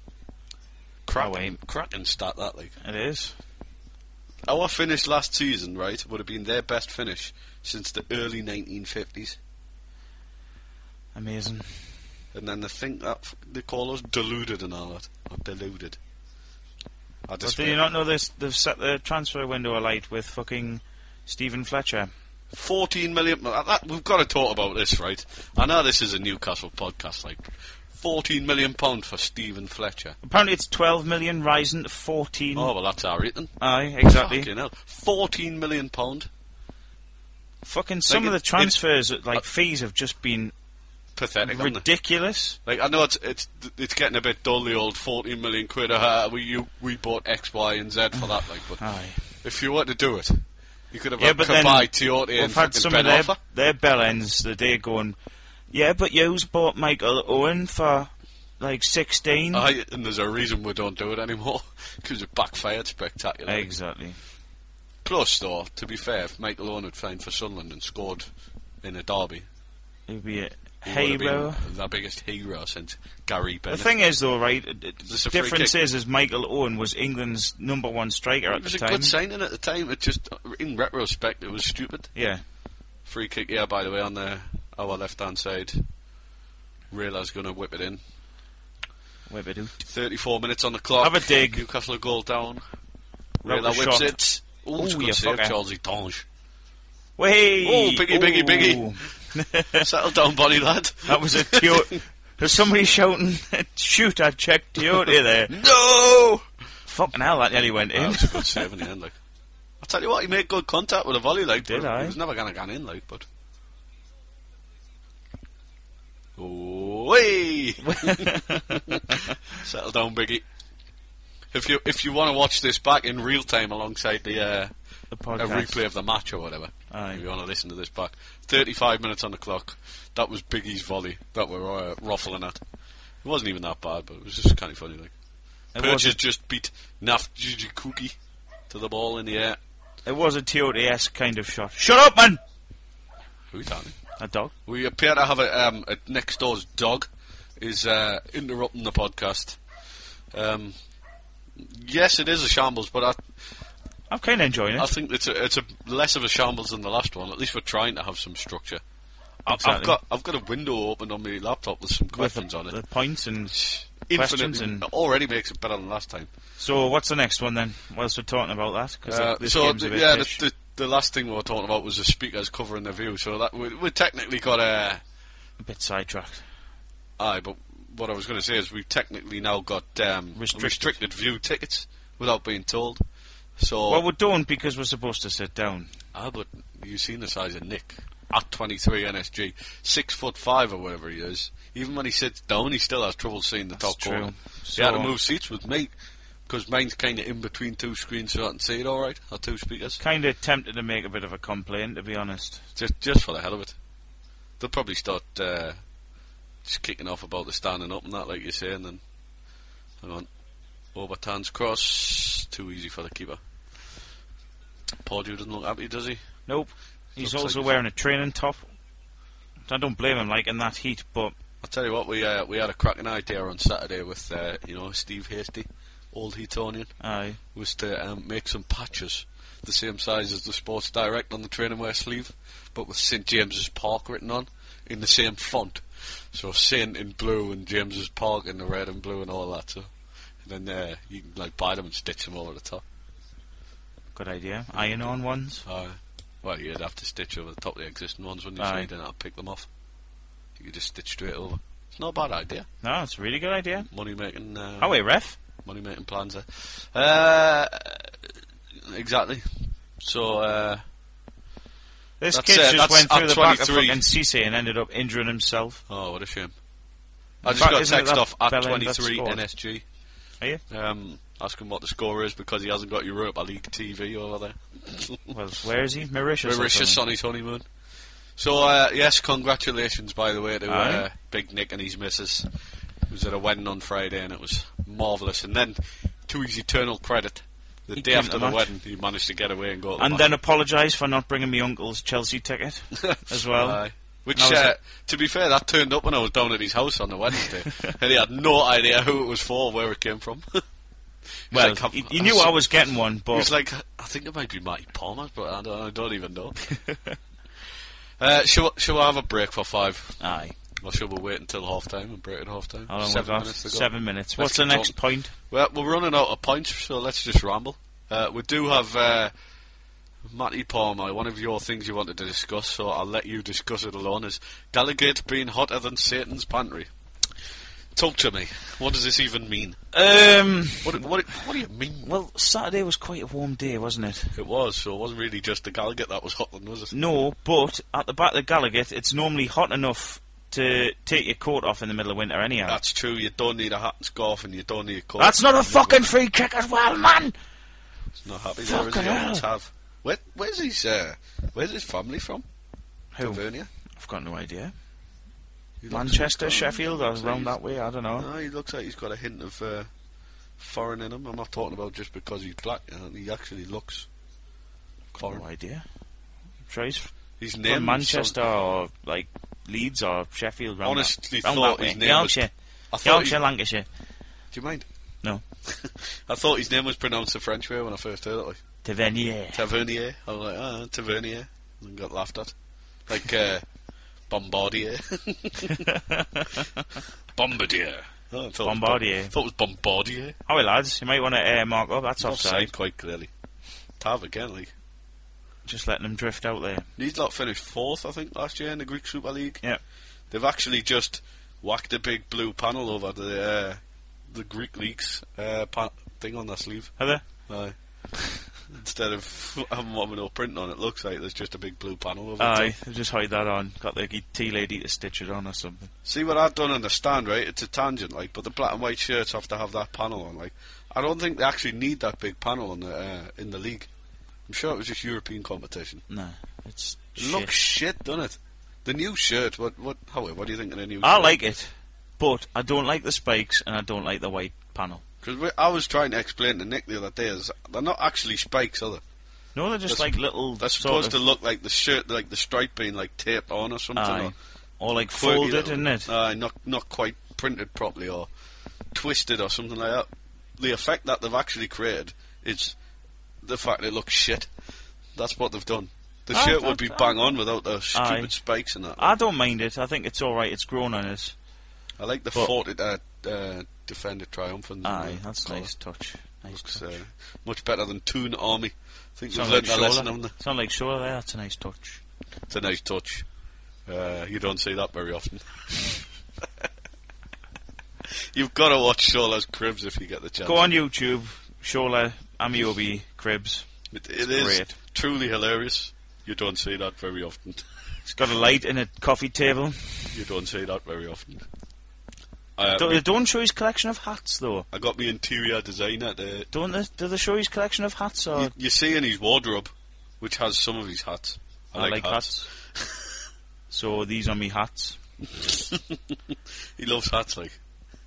wait. Cracking stat, that, like. It is. Our finish last season, right, would have been their best finish since the early 1950s. Amazing. And then they think that they call us deluded and all that. Or deluded. I But just do you not know this? They've set the transfer window alight with fucking Stephen Fletcher. 14 million. We've got to talk about this, right? I know this is a Newcastle podcast, like 14 million pound for Stephen Fletcher. Apparently it's 12 million rising to 14. Oh well, that's our rating. Aye, exactly. Fucking hell. 14 million pound. Fucking some Like of the transfers, fees have just been Pathetic, isn't it? ridiculous. Like, I know it's getting a bit dull, the old 14 million quid. We bought X, Y, and Z for that, like. But Aye. if you were to do it, you could have Yeah, had but then Kabay, Tiote, and we've had fucking some Ben of Offa. their bell ends the day going, yeah, but you's bought Michael Owen for like 16. Aye, and there's a reason we don't do it anymore because it backfired spectacularly. Exactly. Plus, though, to be fair, if Michael Owen had signed for Sunderland and scored in a derby, He'd be a he would hero. have been the biggest hero since Gary Bennett. The thing is, though, right, This a the free difference kick? is Michael Owen was England's #1 striker It at was the a time. good signing at the time. It just, in retrospect, it was stupid. Yeah. Free kick, yeah. By the way, on the our left-hand side. Rayla's going to whip it in. Whip it out. 34 minutes on the clock. Have a dig. Newcastle a goal down. That Rayla was whips shot. it. Oh, it's a Ooh, you good save, fucker. Charlesy Tonge. Way! Oh, biggie. Settle down, body lad. That was a Toyota. There's somebody shouting, shoot, I checked Toyota there. No! Fucking hell, that nearly went in. That was a good save in the end, like. I'll tell you what, he made good contact with a volley, like. Did but I? He was never going to get in, like, but... Way! Settle down, Biggie. If you want to watch this back in real time alongside the podcast. a replay of the match or whatever, Aye. if you want to listen to this back, 35 minutes on the clock. That was Biggie's volley that we're ruffling at. It wasn't even that bad, but it was just kind of funny. Like, Purchase just beat Naf Gigi Cookie to the ball in the air. It was a Toyota-esque kind of shot. Shut up, man! Who are you talking? A dog? We appear to have a next door's dog is interrupting the podcast. Yes, it is a shambles, but I'm kind of enjoying it. I think it's a less of a shambles than the last one. At least we're trying to have some structure. Exactly. I've got a window open on my laptop with some questions on it. The points and Infinitely, questions and... already makes it better than last time. So what's the next one then? Whilst we're talking about that, because this game's a bit fish. The last thing we were talking about was the speakers covering the view. So that we technically got a bit sidetracked. Aye, but what I was going to say is we've technically now got restricted view tickets without being told. So well, we don't because we're supposed to sit down. But you've seen the size of Nick at 23 NSG, 6'5" or whatever he is. Even when he sits down, he still has trouble seeing the top corner. So He had to move seats with me because mine's kind of in between two screens, so I can see it all right. Or two speakers. Kind of tempted to make a bit of a complaint, to be honest. Just for the hell of it. They'll probably start just kicking off about the standing up and that, like you say, and then hang on. Overturn's cross, too easy for the keeper. Pordew doesn't look happy, does he? Nope. He's Looks also like wearing a training top. I don't blame him, like, in that heat, but... I'll tell you what, we had a cracking idea on Saturday with, Steve Hasty, old Heatonian. Aye. Was to make some patches the same size as the Sports Direct on the training wear sleeve, but with St James's Park written on, in the same font. So Saint in blue and James's Park in the red and blue and all that, so... And then you can like buy them and stitch them over the top. Good idea. Iron-on ones. Well, you'd have to stitch over the top of the existing ones when you Aye. you didn't have to pick them off. You could just stitch straight over. It's not a bad idea. No, it's a really good idea. Money making. Oh wait, ref. Money making plans there. Exactly. So. This That's kid it. just That's went through at the back of 23. fucking Cisse and ended up injuring himself. Oh, what a shame. I In just fact, got a isn't it text that off at Bell End that 23 scored? NSG. Are you? Asking what the score is because he hasn't got Europa League TV over there. Well, where is he? Mauritius. or Mauritius something? on his honeymoon. So, yes, congratulations, by the way, to Aye. Big Nick and his missus. He was at a wedding on Friday and it was marvellous. And then, to his eternal credit, the He day came after to the match. wedding, he managed to get away and go to the And match. then apologise for not bringing my uncle's Chelsea ticket as well. Aye. Which, That was to be fair, that turned up when I was down at his house on the Wednesday. And he had no idea who it was for, where it came from. Well, like, he knew I was getting one, He but was like, I think it might be Matty Palmer, but I don't even know. Shall we have a break for 5? aye. Or shall we wait until half time and break at half time? How long we 7 got? minutes to go. 7 minutes. Let's What's the keep next talking. point? Well, we're running out of points, so let's just ramble. We do have Matty Palmer, one of your things you wanted to discuss, so I'll let you discuss it alone, is Gallagate being hotter than Satan's pantry. Talk to me. What does this even mean? What do you mean? Well, Saturday was quite a warm day, wasn't it? It was, so it wasn't really just the Gallagate that was hot, then, was it? No, but at the back of the Gallagate, it's normally hot enough to take your coat off in the middle of winter anyhow. That's true, you don't need a hat and scarf and you don't need a coat. That's not a fucking free kick as well, man! He's not happy there, is he? Fucking hell. Always have. Where's his family from? Who? Tavernier? I've got no idea. He looks Manchester, like, Sheffield, or looks like around he's- that way, I don't know. No, he looks like he's got a hint of foreign in him. I'm not talking about just because he's black. He actually looks foreign. No idea. I'm sure he's His from name Manchester or like Leeds or Sheffield. Round Honestly that, round thought that his way. name was- Yorkshire, I thought Yorkshire, Lancashire. Do you mind? No. I thought his name was pronounced the French way when I first heard it. Like Tavernier. Tavernier. I was like, Tavernier, and got laughed at. Like Bombardier. Bombardier. Oh, Bombardier. I thought it was Bombardier. Oh, well, lads, you might want to mark up. That's offside. Quite clearly. Tav again, like. Just letting them drift out there. These lot finished 4th, I think, last year in the Greek Super League. Yeah. They've actually just whacked a big blue panel over the Greek League's thing on their sleeve. Have they? Aye. Instead of having one with no print on it, looks like there's just a big blue panel over Aye, it. just hide that on. Got the tea lady to stitch it on or something. See what I don't understand, right? It's a tangent, like, but the black and white shirts have to have that panel on. Like, I don't think they actually need that big panel on the in the league. I'm sure it was just European competition. No, it's It looks shit, doesn't it? The new shirt. What do you think of the new shirt? I like it, but I don't like the spikes and I don't like the white panel. Because I was trying to explain to Nick the other day, they're not actually spikes, are they? No, they're just like little. They're supposed to look like the shirt, like the stripe being like taped on or something. Aye. Or like quirky folded, little- isn't it? Aye, not quite printed properly or twisted or something like that. The effect that they've actually created is the fact it looks shit. That's what they've done. The shirt would be bang on without the stupid spikes and that. I don't mind it. I think it's alright. It's grown on us. I like the 40 Defender Triumphant. Aye, that's a nice touch. Looks much better than Toon Army. I think we've Sound learned like a lesson Shola. on that. Sound like Shola there. That's a nice touch. It's a nice touch. You don't see that very often. You've got to watch Shola's Cribs if you get the chance. Go on YouTube, Shola Amiobi Cribs. It is great. Truly hilarious. You don't see that very often. It's got a light in a coffee table. You don't see that very often. Don't show his collection of hats though. I got my interior designer to... Do they show his collection of hats or? You see in his wardrobe, which has some of his hats. I like hats. So these are me hats. He loves hats, like.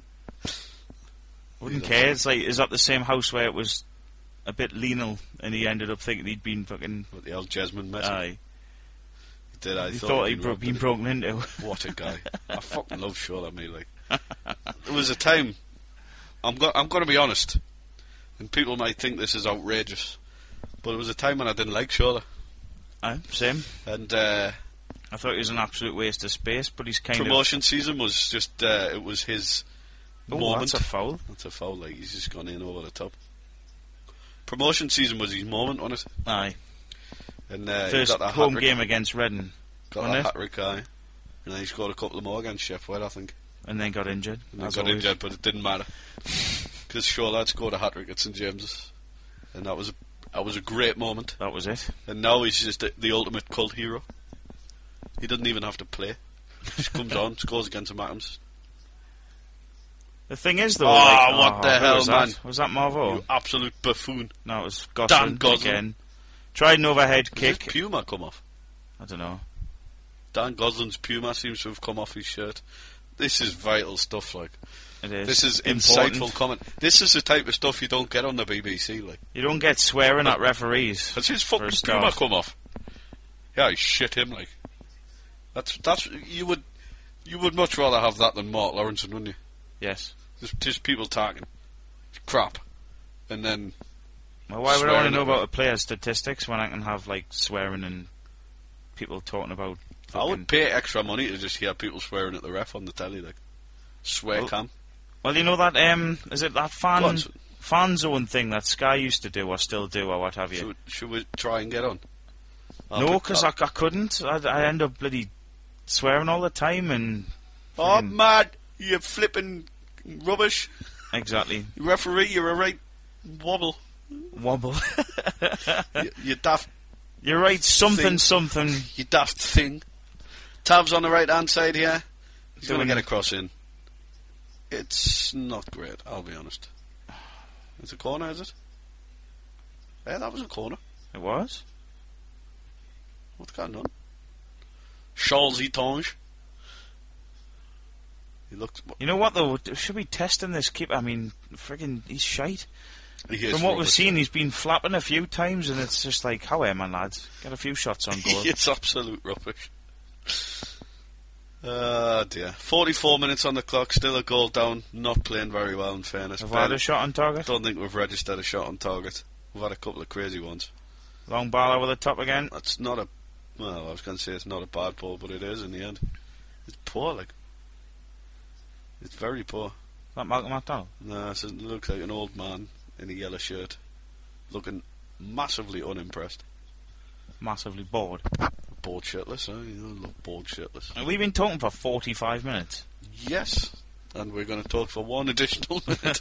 Wouldn't care. It's like, is that the same house where it was a bit leanal and he ended up thinking he'd been fucking... What, the old Jesmond mess? Aye. He did, I He thought he'd been broken into. What a guy. I fucking love Shola, mate, like. There was a time, I'm going to be honest, and people might think this is outrageous, but it was a time when I didn't like Shola. Aye, same. And I thought he was an absolute waste of space, but he's kind promotion season was just, it was his moment. That's a foul. That's a foul, like, he's just gone in over the top. Promotion season was his moment, wasn't it? Aye. And First got that home hat-trick. game against Reading. Got that hat-trick, aye. And then he scored a couple more against Sheffield, I think. And then got injured. And then got injured, but it didn't matter. Because Shola had scored a hat-trick at St James's. And that was a great moment. That was it. And now he's just the ultimate cult hero. He doesn't even have to play. He just comes on, scores against the Mackems. The thing is, though, what the hell, was man? That? Was that Marvo? You absolute buffoon. No, it was Dan Gosling Gosling. again. Tried an overhead Did kick. his Puma come off? I don't know. Dan Gosling's Puma seems to have come off his shirt. This is vital stuff, like. It is. This is important. insightful comment. This is the type of stuff you don't get on the BBC, like. You don't get swearing at referees. Has his for fucking a start. Puma come off? Yeah, I shit him, like. That's you would much rather have that than Mark Lawrence, wouldn't you? Yes. Just people talking crap, and then. Well, why would I want swearing to know at about a player's statistics when I can have like swearing and people talking about? I would pay extra money to just hear people swearing at the ref on the telly, like swear cam. Well, you know that is it that Go on, fan zone thing that Sky used to do or still do or what have you? Should we try and get on? No, because I couldn't. I end up bloody swearing all the time and. Oh, friggin- mad! You flipping rubbish! Exactly. Referee, you're a right wobble. Wobble. You daft. You're right. Thing. Something. You daft thing. Tabs on the right hand side here. He's going to Doing- get a cross in. It's not great, I'll be honest. It's a corner, is it? Yeah, that was a corner. It was. What's going on? Charles Etange. He looks. You know what though? Should we testing this keeper? I mean, friggin', he's shite. He is From what we've rubbish. seen, he's been flapping a few times, and it's just like, how am I, lads? Get a few shots on goal. It's absolute rubbish. Dear. 44 minutes on the clock, still a goal down. Not playing very well, in fairness. Have we had a shot on target? Don't think we've registered a shot on target. We've had a couple of crazy ones. Long ball over the top again. That's not a Well, I was going to say it's not a bad ball, but it is in the end. It's poor, like. It's very poor. That Malcolm McDonald? No, it looks like an old man in a yellow shirt, looking massively unimpressed. Massively bored. Bored shitless, look bored shitless. We've been talking for 45 minutes. Yes, and we're going to talk for one additional minute.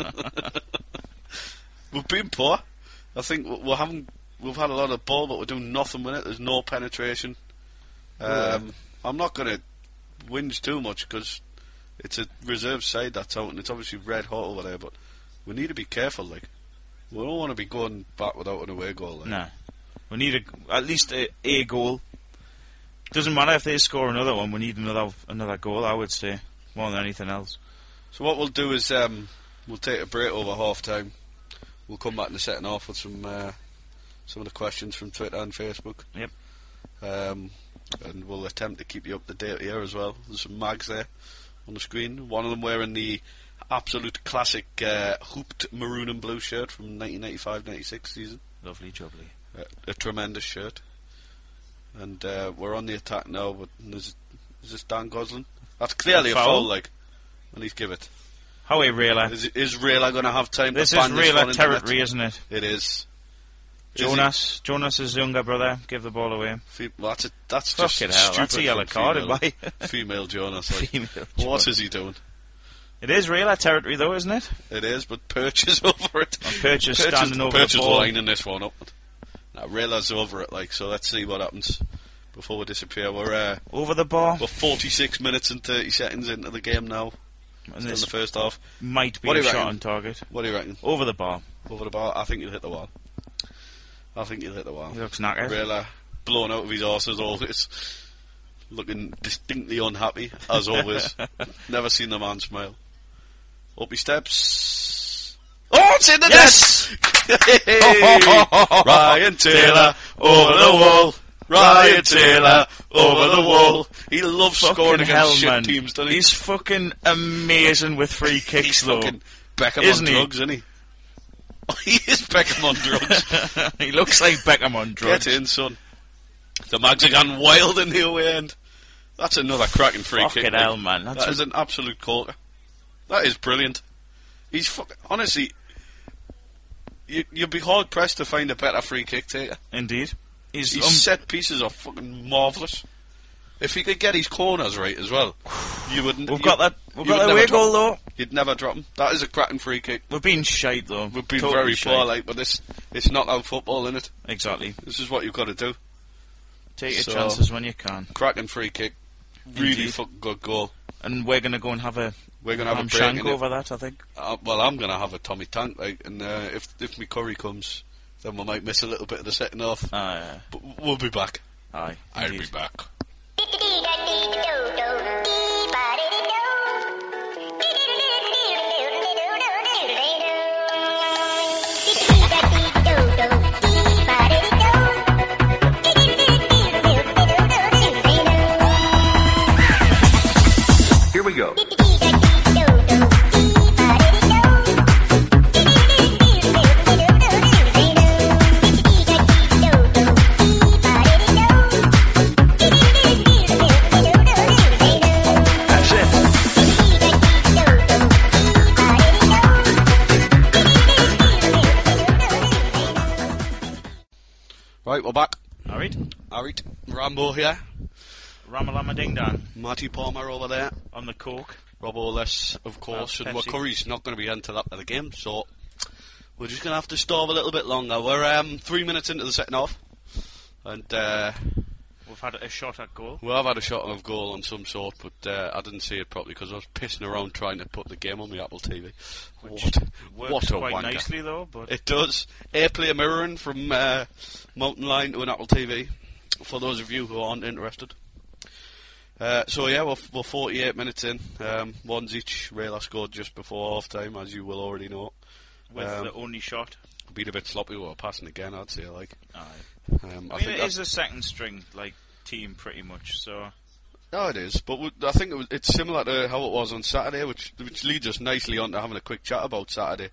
We've been poor. I think we've had a lot of ball, but we're doing nothing with it. There's no penetration. I'm not going to whinge too much because it's a reserve side that's out, and it's obviously red hot over there. But we need to be careful. Like, we don't want to be going back without an away goal. Like. No, we need at least a goal. Doesn't matter if they score another one. We need another goal. I would say more than anything else. So what we'll do is we'll take a break over half time. We'll come back in the second half with some of the questions from Twitter and Facebook. Yep. And we'll attempt to keep you up to date here as well. There's some mags there on the screen. One of them wearing the absolute classic hooped maroon and blue shirt from 1995-96 season. Lovely jubbly. A tremendous shirt. And we're on the attack now. But is this Dan Gosling? That's clearly a foul, like. And he's give it. Howie Rayla. Is Rayla going to have time this to ban this one? This is Rayla territory, isn't it? It is. Jonas's younger brother, give the ball away. Well, that's just hell, stupid. That's a yellow card. Female Jonas. Like, female what is he doing? It is Rayla territory, though, isn't it? It is, but Perch is over it. Perch is standing over Perch the ball. Perch is lining this one up. Now, Rayla's over it, like, so let's see what happens before we disappear. We're over the ball. We're 46 minutes and 30 seconds into the game now. And in the first half. Might be a shot on target. What do you reckon? Over the bar. Over the bar? I think he'll hit the wall. He looks knackered. Rayla blown out of his arse as always. Looking distinctly unhappy, as always. Never seen the man smile. Up he steps. Oh, it's in the net! Ryan Taylor over the wall. Ryan Taylor over the wall. He loves scoring against shit teams, doesn't he? He's fucking amazing with free kicks, He's though. Fucking Beckham on drugs, isn't he? He is Beckham on drugs. He looks like Beckham on drugs. Get in, son. The Mags are gone wild in the away end. That's another cracking free kick. Fucking hell, man. That is an absolute corker. That is brilliant. He's honestly, you'd be hard pressed to find a better free kick taker. Indeed. His set pieces are fucking marvellous. If he could get his corners right as well, you wouldn't. We've got that away goal though. You'd never drop him. That is a cracking free kick. We've been shite though. We've been very poor, like, but it's knockout football, isn't it? Exactly. This is what you've got to do. Take your chances when you can. Cracking free kick. Really fucking good goal. And we're going to go and have a break over that, I think. Well, I'm going to have a Tommy Tank, like, and if my curry comes, then we might miss a little bit of the second half. But we'll be back. Aye, I'll be back. Here we go. Right, we're back. Alright. Rambo here. Ramalama Ding Dong. Matty Palmer over there. On the coke. Rob O'Less, of course. And Pepsi. Curry's not going to be into that of the game, so we're just going to have to starve a little bit longer. We're 3 minutes into the second half. And we've had a shot at goal. We have had a shot of goal of some sort, but I didn't see it properly because I was pissing around trying to put the game on the Apple TV. What a quite wanker. Nicely though, but it does. AirPlay mirroring from Mountain Line to an Apple TV. For those of you who aren't interested. So yeah, we're 48 minutes in. Ones each. Rayla scored just before half time, as you will already know. With the only shot. Been a bit sloppy. We were passing again, I'd say. Like, aye. I mean, it is a second string team pretty much. So. Oh, it is. But I think it's similar to how it was on Saturday, which leads us nicely on to having a quick chat about Saturday.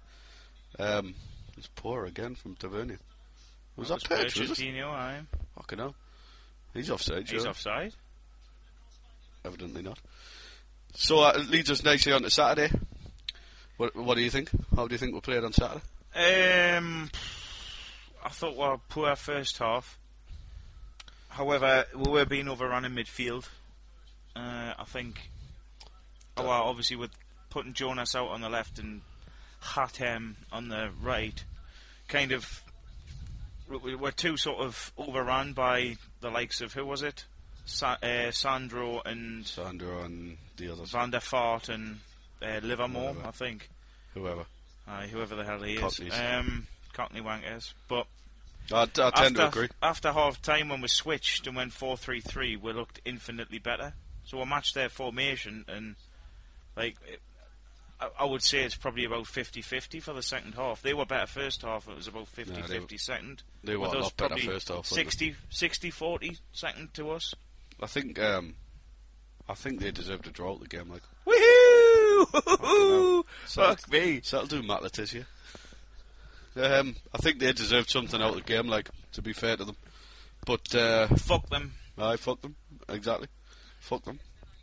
It's poor again from Tavernier. Was that Perch? Was it? Aye. Fucking hell. He's offside, He's sure. offside. Evidently not. So it leads us nicely on to Saturday. What do you think? How do you think we played on Saturday? I thought we were poor first half. However, we were being overrun in midfield. I think, obviously with putting Jonas out on the left and Hatem on the right, kind of, we're too sort of overrun by the likes of, who was it? Sandro and the others. Van der Vaart and Livermore, Whoever. I think. Whoever The hell he is. Cockneys. Cockney wankers. But I tend to agree. after half time, when we switched and went 4-3-3, we looked infinitely better. So we matched their formation, and I would say it's probably about 50-50 for the second half. They were better first half. It was about 50-50 second. They were With a us lot better probably first half. weren't they? 60-40 second to us. I think they deserved to draw out the game. Like, Woohoo! Fuck me. So that'll do Matt Letizia. I think they deserved something out of the game. Like, to be fair to them, but Fuck them. fuck them. Exactly, fuck them.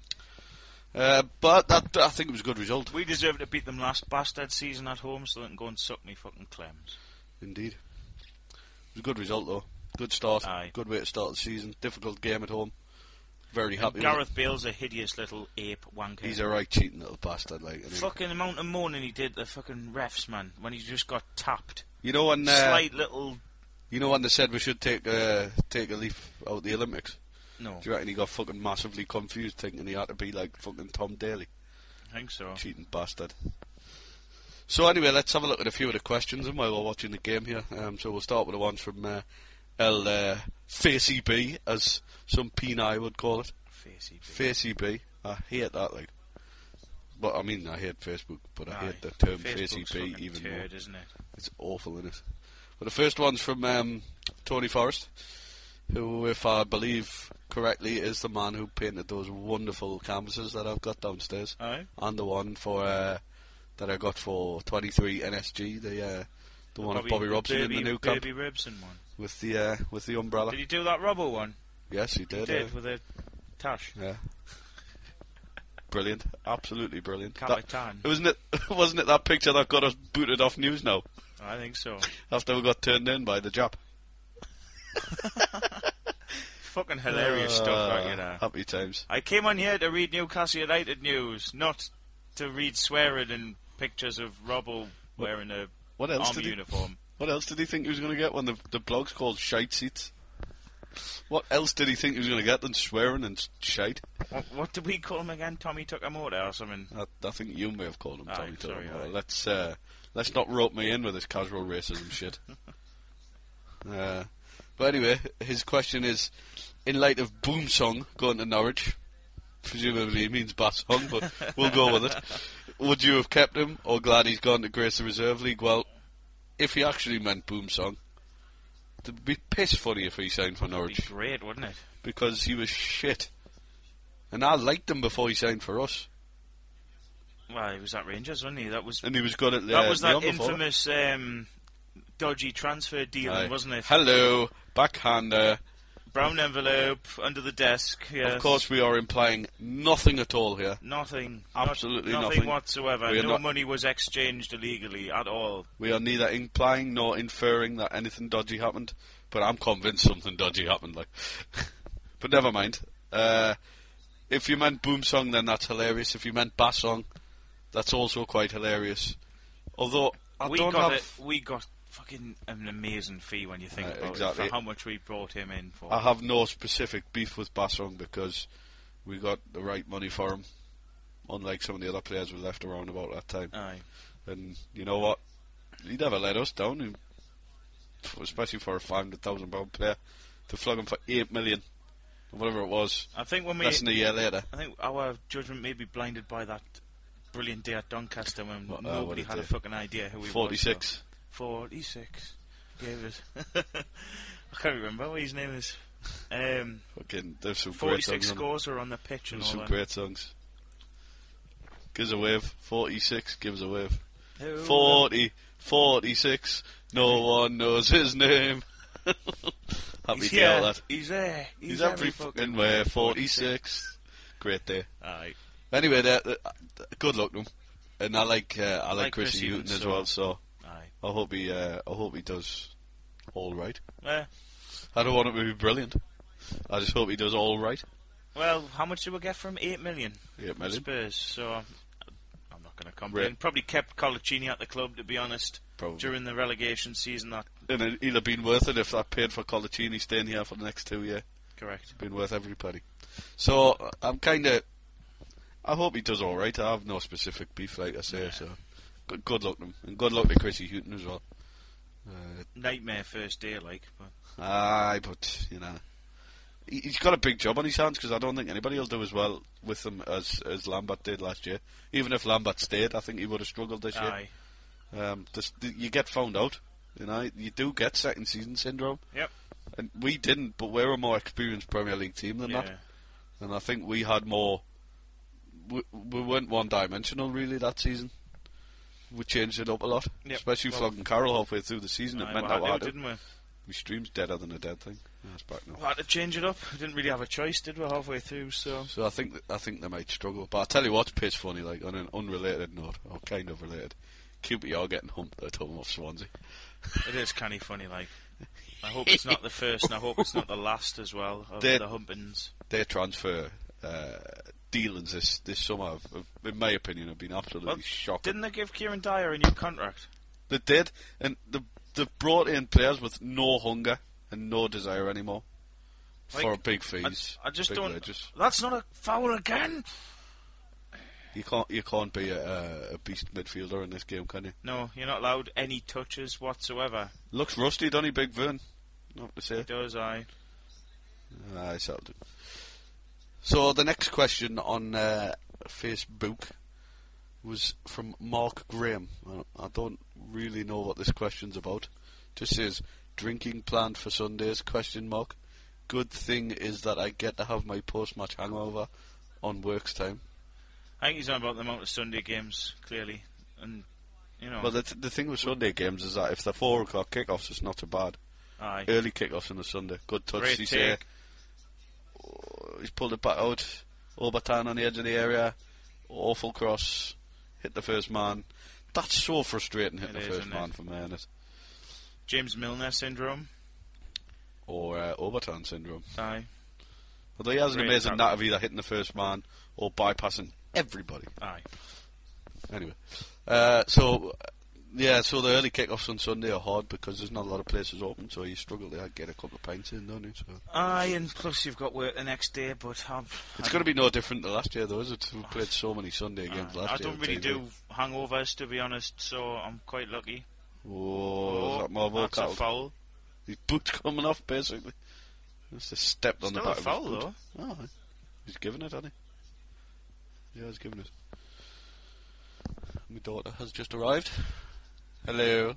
But I think it was a good result. We deserve to beat them last bastard season at home, so they can go and suck me fucking clams. Indeed, it was a good result though. Good start. Aye. Good way to start the season. Difficult game at home. Very happy. Gareth Bale's a hideous little ape wanker. He's a right cheating little bastard. Like, and fucking amount of moaning he did the fucking refs, man, when he just got tapped. you know when Slight little. you know when they said we should take a leaf out of the Olympics. No, Do you reckon he got fucking massively confused, thinking he had to be like fucking Tom Daly? I think so. Cheating bastard. So anyway, let's have a look at a few of the questions while we're watching the game here. So we'll start with the ones from El Facey B, as some Peni would call it. Facey B. I hate that, like. But I mean, I hate Facebook, but I hate the term Facey B even more. Isn't it? It's awful, isn't it? But the first one's from Tony Forrest, who, if I believe correctly, is the man who painted those wonderful canvases that I've got downstairs. Aye. And the one for that I got for 23 NSG, the one of Bobby Robson in the new camp Baby Robson one. with the umbrella. Did he do that Robbo one? Yes, he did. He did, with a tash. Yeah. Brilliant, absolutely brilliant. Capitan. Wasn't it that picture that got us booted off News Now I think so. after we got turned in by the Jap? Fucking hilarious stuff, like, you know. Happy times. I came on here to read Newcastle United news, not to read swearing and pictures of Robbo wearing a What else army did he? uniform. What else did he think he was going to get when the blog's called Shite Seats? What else did he think he was going to get than swearing and shite? What did we call him again? Tommy Tuckamoto or something? I think you may have called him Aye, Tommy sorry, Tuckamoto. aye. Let's not rope me in with this casual racism shit. But anyway, his question is, in light of Boom Song going to Norwich, presumably he means Bass Song, but we'll go with it. Would you have kept him, or glad he's gone to grace the Reserve League? Well, if he actually meant Boom Song, it'd be piss funny if he signed for Norwich. It'd be great, wouldn't it? Because he was shit. And I liked him before he signed for us. Well, he was at Rangers, wasn't he? And he was good at That was that Lyon before. infamous dodgy transfer dealing, Aye. wasn't it? Hello, backhander. Brown envelope under the desk. Yes. Of course, we are implying nothing at all here. Nothing. Absolutely nothing. nothing. Whatsoever. We are No not- money was exchanged illegally at all. We are neither implying nor inferring that anything dodgy happened, but I'm convinced something dodgy happened. Like, but never mind. If you meant Boom Song, then that's hilarious. If you meant Bass Song, that's also quite hilarious. Although We got fucking an amazing fee when you think about exactly. it, for how much we brought him in for. I have no specific beef with Bass Song because we got the right money for him, unlike some of the other players we left around about that time. Aye. And you know what? He never let us down, especially for a £500,000 player. To flog him for 8 million, or whatever it was, I think when we, less than a year later. I think our judgment may be blinded by that brilliant day at Doncaster when What nobody did had a they- fucking idea who he 46. was. 46. Gave it. I can't remember what his name is. Fucking, there's some great 46 songs. scores are on the pitch and There's all some that. great songs. Gives a wave. 46 gives a wave. Oh, 40, 46. No one knows his name. Happy to hear that. He's there. He's every fucking way. 46. Great day. Aye. Anyway, good luck to him. And I like Chrissy Hughton as well. So aye. I hope he does all right. Yeah. I don't want him to be brilliant. I just hope he does all right. Well, how much did we get from 8 million? 8 million. Spurs. So I'm not going to complain. Right. Probably kept Colaccini at the club, to be honest. Probably. During the relegation season. And he'd have been worth it if that paid for Colaccini staying here for the next 2 years. Correct. Been worth every penny. So I'm kind of. I hope he does all right. I have no specific beef, like I say. Yeah. So good luck to him, and good luck to Chrissy Hughton as well. Nightmare first day, like. But. Aye, but you know, he's got a big job on his hands because I don't think anybody will do as well with him as Lambert did last year. Even if Lambert stayed, I think he would have struggled this year. Aye. You get found out. You know, you do get second season syndrome. Yep. And we didn't, but we're a more experienced Premier League team than that. And I think we had more. We weren't one-dimensional really that season. We changed it up a lot, especially flogging Carroll halfway through the season. It meant that we had didn't we? We stream's deader than a dead thing. That's back now. We had to change it up. We didn't really have a choice, did we? Halfway through, so I think they might struggle. But I tell you what's piss funny. Like on an unrelated note, or kind of related, QPR getting humped at home off Swansea. It is kind of funny. Like, I hope it's not the first, and I hope it's not the last as well of the humpings. Their transfer dealings this summer, in my opinion, have been absolutely shocking. Didn't they give Kieran Dyer a new contract? They did, and they've brought in players with no hunger and no desire anymore for big fees. I just big don't. Wages. That's not a foul again. You can't be a beast midfielder in this game, can you? No, you're not allowed any touches whatsoever. Looks rusty, doesn't he, Big Vern? Not to say. He does, aye. Aye, settled it. So the next question on Facebook was from Mark Graham. I don't really know what this question's about. Just says, drinking planned for Sundays, ? Good thing is that I get to have my post-match hangover on works time. I think he's on about the amount of Sunday games, clearly. And, you know. Well, the thing with Sunday games is that if they're 4 o'clock kickoffs, it's not so bad. Aye. Early kickoffs on a Sunday. Good touch, he's pulled it back out. Obertan on the edge of the area. Awful cross. Hit the first man. That's so frustrating, hitting the first man for me, isn't it? James Milner syndrome. Or Obertan syndrome. Aye. Although he has an amazing knack of either hitting the first man or bypassing everybody. Aye. Anyway. So the early kickoffs on Sunday are hard because there's not a lot of places open, so you struggle to get a couple of pints in, don't you? So. Aye, and plus you've got work the next day, but it's going to be no different to last year, though, is it? We played so many Sunday games last year. I don't really do hangovers, to be honest, so I'm quite lucky. Is that Marvel? That's a foul. His boot's coming off, basically. Just stepped on the back of his boot. Still a foul, though. Oh, he's given it, hasn't he? Yeah, he's given it. My daughter has just arrived. Hello.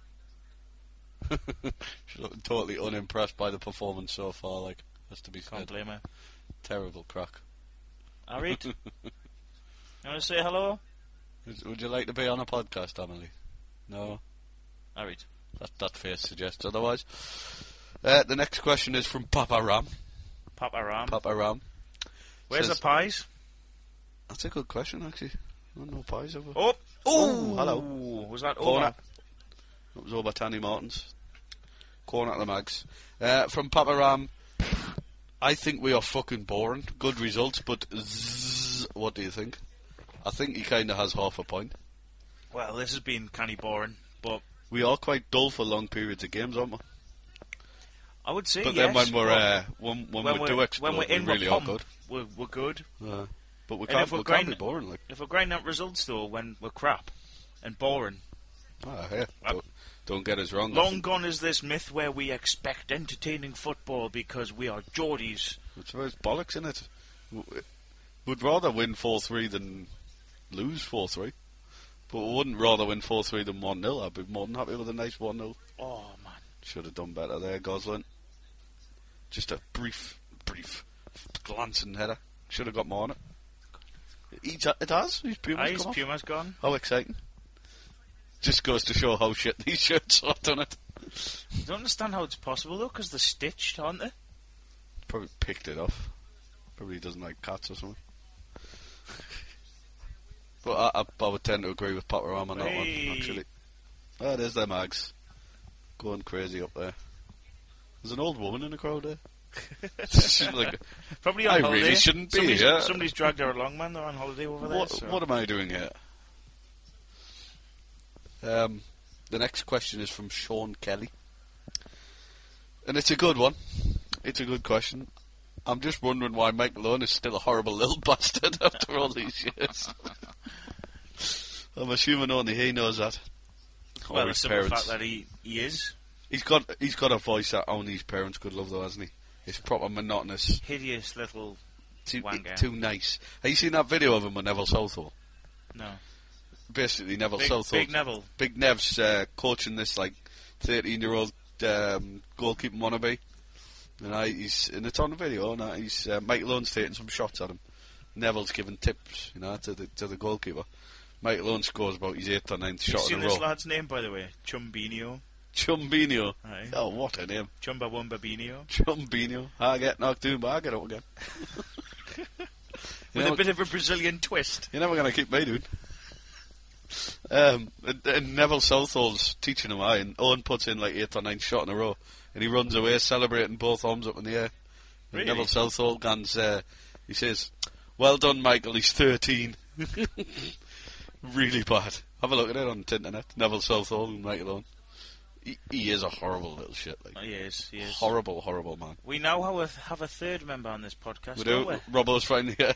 She's looking totally unimpressed by the performance so far, like, has to be said. Can't blame her. Terrible crack. Arid? You want to say hello? Would you like to be on a podcast, Emily? No? Arid. That face suggests otherwise. The next question is from Papa Ram. Papa Ram. Papa Ram. Where's the pies? That's a good question, actually. No pies over. Oh! Oh, hello. Was that Corner? That was over Tanny Martins. Corner at the Mags. From Papa Ram, I think we are fucking boring. Good results, but what do you think? I think he kind of has half a point. Well, this has been kind of boring, but... We are quite dull for long periods of games, aren't we? I would say, but yes. But then when we do explode, we really are good. We're good. But we can't be boring. Like. If we're grinding out results, though, when we're crap and boring... Don't get us wrong. Long gone is this myth where we expect entertaining football because we are Geordies. It's bollocks, isn't it? We'd rather win 4-3 than lose 4-3. But we wouldn't rather win 4-3 than 1-0. I'd be more than happy with a nice 1-0. Oh, man. Should have done better there, Gosling. Just a brief glancing header. Should have got more on it. It has. His Puma's gone. How exciting. Just goes to show how shit these shirts are, doesn't it? I don't understand how it's possible though, because they're stitched, aren't they? Probably picked it off. Probably doesn't like cats or something. But I would tend to agree with Potterarm on that one, actually. Oh, there's them Mags. Going crazy up there. There's an old woman in the crowd there. She's like, probably on holiday. Really shouldn't be here. Somebody's dragged her along, man. They're on holiday over there. What am I doing here? The next question is from Sean Kelly. And it's a good one. It's a good question. I'm just wondering why Mike Malone is still a horrible little bastard after all these years. I'm assuming only he knows that. Well, the simple fact that he is. He's got a voice that only his parents could love, though, hasn't he? It's proper monotonous. Hideous little wanker. Too nice. Have you seen that video of him with Neville Southall? No. Basically, Neville Southall. Big Neville. Big Nev's coaching this, 13-year-old goalkeeper wannabe. And it's on the video, and he's Mike Malone's taking some shots at him. Neville's giving tips, to the goalkeeper. Mike Malone scores about his 8th or 9th shot in a row. You've seen this lad's name, by the way? Chumbinho. Chumbinho. Aye. Oh, what a name. Chumbawumbabinho. Chumbinho. I get knocked down, but I get up again. With a bit of a Brazilian twist. You're never going to keep me doing. And Neville Southall's teaching him, and Owen puts in 8th or 9th shot in a row, and he runs away celebrating, both arms up in the air. Really? Neville Southall he says, "Well done, Michael, he's 13. Really bad. Have a look at it on the internet. Neville Southall and Mike Malone. He is a horrible little shit. He is. Horrible, horrible man. We now have a third member on this podcast, we don't do. we? Robbo's finally here.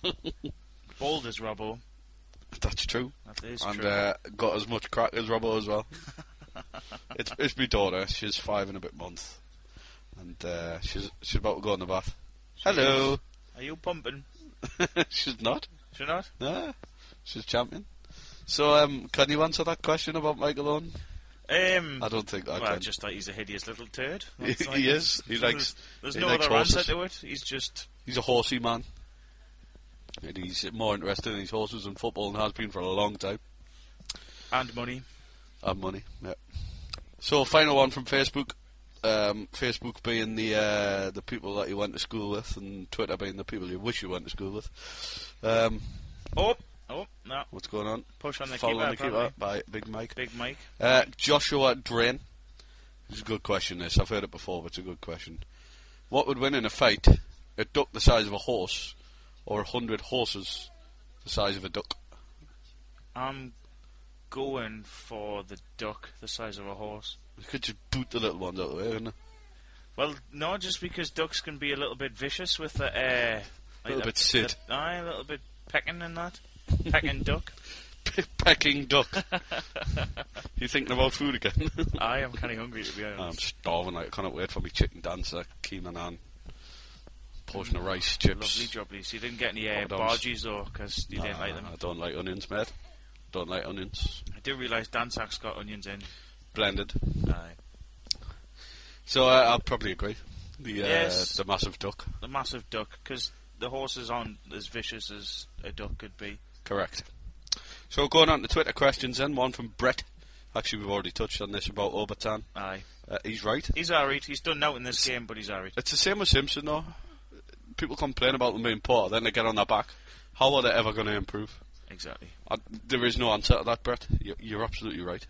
Bold as Robbo. That's true. That is and, true. And got as much crack as Robbo as well. It's my daughter. She's 5 and a bit months. And she's about to go in the bath. Hello. Are you pumping? She's not. She's not? No. She's champion. So, can you answer that question about Mike Malone? I don't think I can. Well, just like he's a hideous little turd. He is. There's no other answer to it. He's a horsey man. And he's more interested in his horses and football and has been for a long time. And money. And money, yeah. So, final one from Facebook. Facebook being the people that you went to school with, and Twitter being the people you wish you went to school with. Oh, no. What's going on? Push on the keeper by Big Mike. Big Mike. Joshua Drain. It's a good question, this. I've heard it before, but it's a good question. What would win in a fight? A duck the size of a horse, or 100 horses the size of a duck? I'm going for the duck the size of a horse. You could just boot the little ones out of the way, couldn't you? Well, no, just because ducks can be a little bit vicious with the... a little bit Sid. A little bit pecking in that. Pecking duck. Pecking duck. You thinking about food again? I am kind of hungry, to be honest. I'm starving. I can't wait for me chicken dancer, keema naan, portion of rice, chips. Lovely jobblies. You didn't get any bargies, though, because you didn't like them. I don't like onions, mate. Don't like onions. I do realise Dansak's got onions in. Blended. Aye. So I'll probably agree. The massive duck. The massive duck, because the horses aren't as vicious as a duck could be. Correct. So going on to Twitter questions then, one from Brett. Actually, we've already touched on this about Obertan. Aye. He's right. He's alright. He's done out in this game, but he's alright. It's the same with Simpson, though. People complain about them being poor, then they get on their back. How are they ever going to improve? Exactly. There is no answer to that, Brett. You're absolutely right.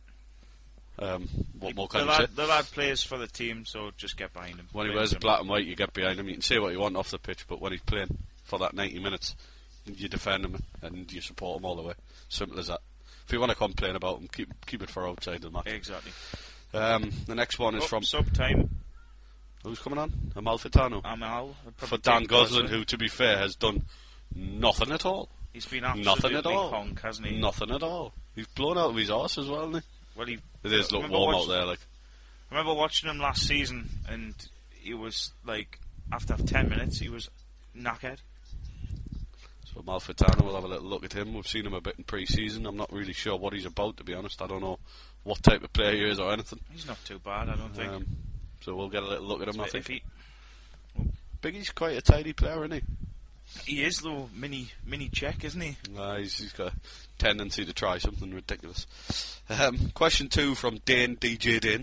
What more can you say? The lad plays for the team, so just get behind him. When he wears black and white, you get behind him. You can say what you want off the pitch, but when he's playing for that 90 minutes, you defend him and you support him all the way. Simple as that. If you want to complain about him, keep it for outside the match. Exactly. The next one is from... Sub-time. Who's coming on? Amalfitano. Amal. For Dan Gosling, who, to be fair, has done nothing at all. He's been absolutely honk, hasn't he? Nothing at all. He's blown out of his arse as well, hasn't he? Well, it is look warm out there, like. I remember watching him last season, and he was, after 10 minutes, he was knackered. So Amalfitano, we'll have a little look at him. We've seen him a bit in pre-season. I'm not really sure what he's about, to be honest. I don't know what type of player he is or anything. He's not too bad, I don't think. So we'll get a little look at him, I think. Biggie's quite a tidy player, isn't he? He is, though. Mini check, isn't he? He's got a tendency to try something ridiculous. Question 2 from Dane, DJ Dane.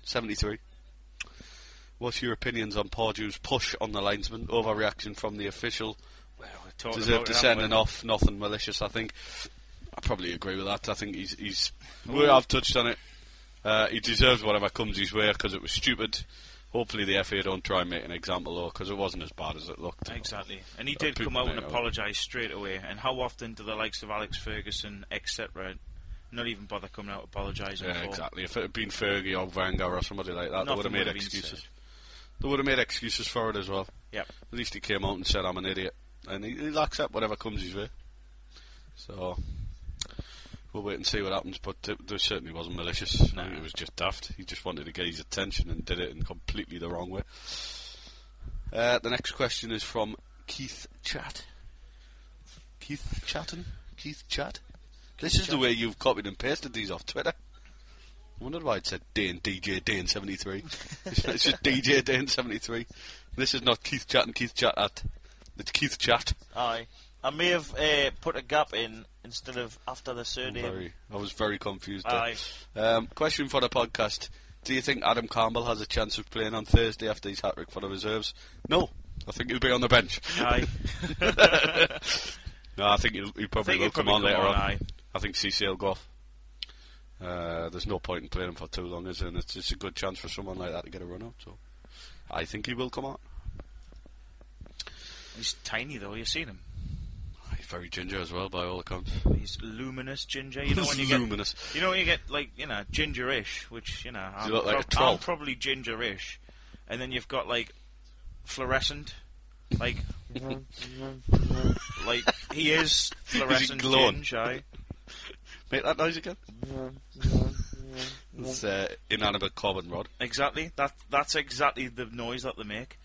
73. What's your opinions on Pardew's push on the linesman? Overreaction from the official. Well, we're talking Deserved about to send off. Nothing malicious, I think. I probably agree with that. I think he's I've touched on it. He deserves whatever comes his way because it was stupid. Hopefully the FA don't try and make an example though, because it wasn't as bad as it looked. Exactly. And he did come out and apologise straight away. And how often do the likes of Alex Ferguson, etc., not even bother coming out apologising? Yeah, exactly. If it had been Fergie or Wenger or somebody like that, they would have made excuses. They would have made excuses for it as well. Yep. At least he came out and said, I'm an idiot. And he'll accept whatever comes his way. So, we'll wait and see what happens, but there certainly wasn't malicious. No. I think it was just daft. He just wanted to get his attention and did it in completely the wrong way. The next question is from Keith Chat. Keith Chat? This is the way you've copied and pasted these off Twitter. I wondered why it said DJ Dane 73. It's just DJ Dane 73. This is not Keith Chat and Keith Chat at. It's Keith Chat. Aye. I may have put a gap in instead of after the surname. I was very confused there. Aye. Question for the podcast. Do you think Adam Campbell has a chance of playing on Thursday after his hat-trick for the reserves? No. I think he'll be on the bench. Aye. No, I think he'll probably will come on later on. Aye. I think CC will go off. There's no point in playing him for too long, is there? And it's a good chance for someone like that to get a run out. So I think he will come on. He's tiny though. You've seen him. He's very ginger as well, by all accounts. He's luminous ginger. You know when you luminous. Get, you know when you get like gingerish, which I'm probably gingerish, and then you've got like fluorescent, like like he is fluorescent ginger. Make that noise again. It's inanimate carbon rod. Exactly. That's exactly the noise that they make.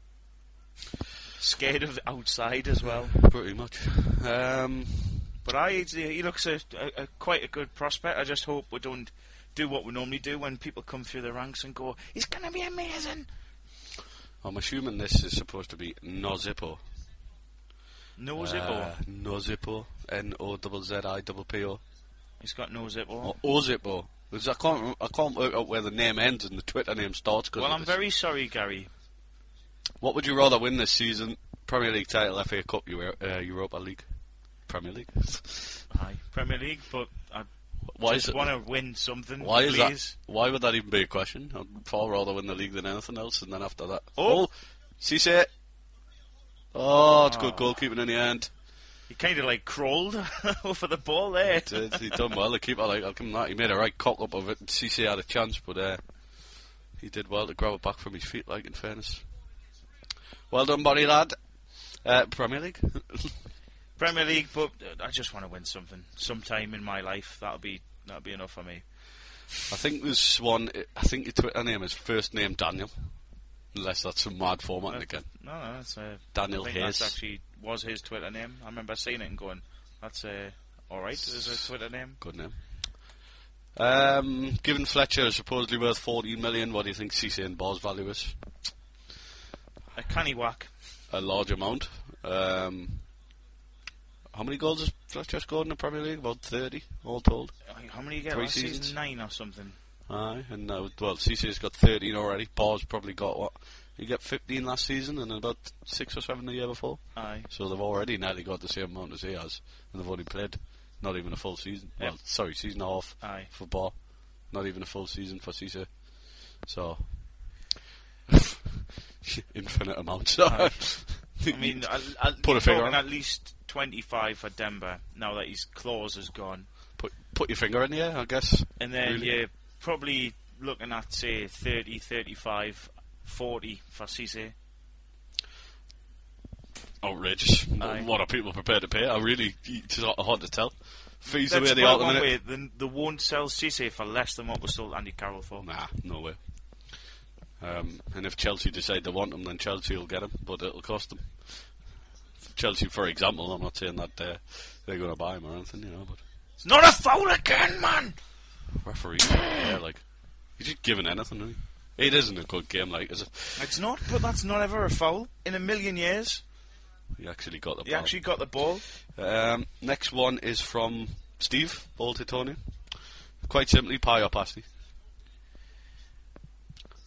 Scared of outside as well. Pretty much. But he looks quite a good prospect. I just hope we don't do what we normally do when people come through the ranks and go, he's going to be amazing. I'm assuming this is supposed to be Nozippo. Nozippo? Nozippo. Nozippo. He's got no zippo. Or Ozippo. I can't work out where the name ends and the Twitter name starts. Well, I'm very sorry, Gary. What would you rather win this season? Premier League title, FA Cup, Europa League? Premier League? Aye, Premier League, but I just want to win something, why please. Is that? Why would that even be a question? I'd far rather win the league than anything else, and then after that... Oh! Cisse! Oh, it's good goalkeeping in the end. He kind of like crawled over the ball there. He done well. The keeper, I'll give him that. He made a right cock up of it, and Cisse had a chance, but he did well to grab it back from his feet, like, in fairness. Well done, buddy lad. Premier League? Premier League, but I just want to win something. Sometime in my life, that'll be enough for me. I think there's one, I think your Twitter name is first name Daniel. Unless that's some mad formatting again. No, that's Daniel Hayes. That actually was his Twitter name. I remember seeing it and going, that's alright as a Twitter name. Good name. Given Fletcher is supposedly worth 14 million, what do you think Cisse and Ball's value is? A canny whack. A large amount. How many goals has Fletcher scored in the Premier League? About 30, all told. How many you get last season? 9 or something. Aye, and Cisse's got 13 already. Ball's probably got what? You get 15 last season and about 6 or 7 the year before. Aye. So they've already nearly got the same amount as he has, and they've only played not even a full season. Yep. Well, sorry, season and a half for Ball. Not even a full season for Cisse. So infinite amounts. I mean, put a figure on at least 25 for Demba now that his clause is gone. Put your finger in the air, I guess. And then you're probably looking at, say, 30, 35, 40 for Cisse. Outrageous. Aye. What are people prepared to pay? It's hard to tell. Fees That's the way they are at the minute. Way, then they won't sell Cisse for less than what we sold Andy Carroll for. Nah, no way. And if Chelsea decide they want him, then Chelsea will get him, but it'll cost them. Chelsea, for example, I'm not saying that they're going to buy him or anything, but... It's not a foul again, man! Referee, he's just giving anything, isn't he? It isn't a good game, is it? It's not, but that's not ever a foul. In a million years. He actually got the ball. He actually got the ball. Next one is from Steve, Ball Titonian. Quite simply, pie or pasty?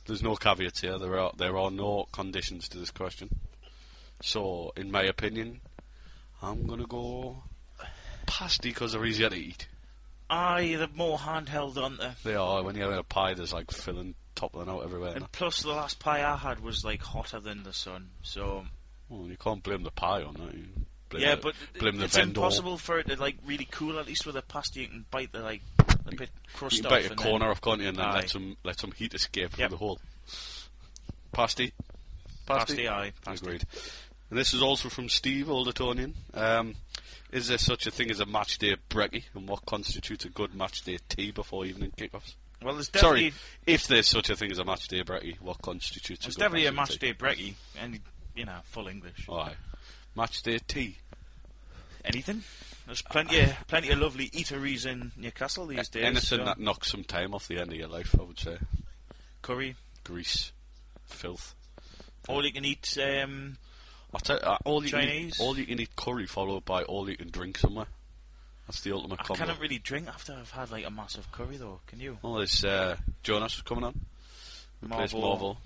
There's no caveats here. There are no conditions to this question. So, in my opinion, I'm gonna go pasty because they're easier to eat. Aye, they're more handheld, aren't they? They are. When you have a pie, there's like filling toppling out everywhere. And plus, the last pie I had was like hotter than the sun. So well, you can't blame the pie on that. You blame the it's vendor. impossible for it to like really cool. At least with a pasty, you can bite the bit crust You can off. bite a corner off, can't you, and then Aye. let some heat escape Yep. through the hole. Pasty. Pasty, aye. Pasty. Agreed. And this is also from Steve Aldertonian. Is there such a thing as a match day brekkie, and what constitutes a good match day tea before evening kickoffs? Well, there's definitely if there's such a thing as a match day brekkie, what constitutes there's a good definitely a match match day day brekkie, and full English. Aye. Match day tea. Anything? There's plenty of lovely eateries in Newcastle these days. Anything so that knocks some time off the end of your life, I would say. curry, Grease, filth. all you can eat. I'll tell you, all you Chinese. can eat curry followed by all you can drink somewhere. That's the ultimate I combo. cannot really drink after I've had like a massive curry, though. Can you? Oh, there's Jonas coming on. Replace Marvel.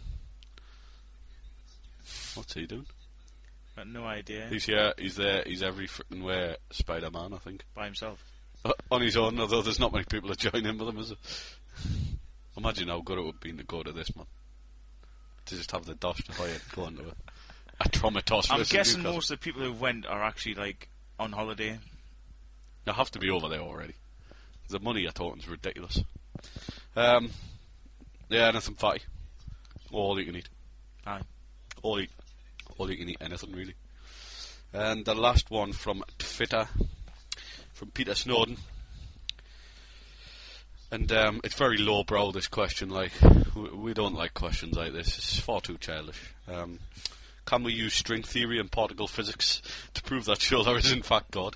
What's he doing? Got no idea. He's here. He's there. He's every freaking way Spider-Man, I think. By himself. On his own, although there's not many people that join in with him, is there? Imagine how good it would have been to go to this, man. To just have the dosh to hire and go on to a Tromatos. I'm guessing most of the people who went are actually like on holiday. You have to be over there already. The money you're talking is ridiculous. Yeah, anything fatty. All you can eat. Aye. All you can eat anything, really. And the last one from Twitter, from Peter Snowden. And it's very lowbrow, this question. Like, we don't like questions like this. It's far too childish. Can we use string theory and particle physics to prove that Shola is in fact God?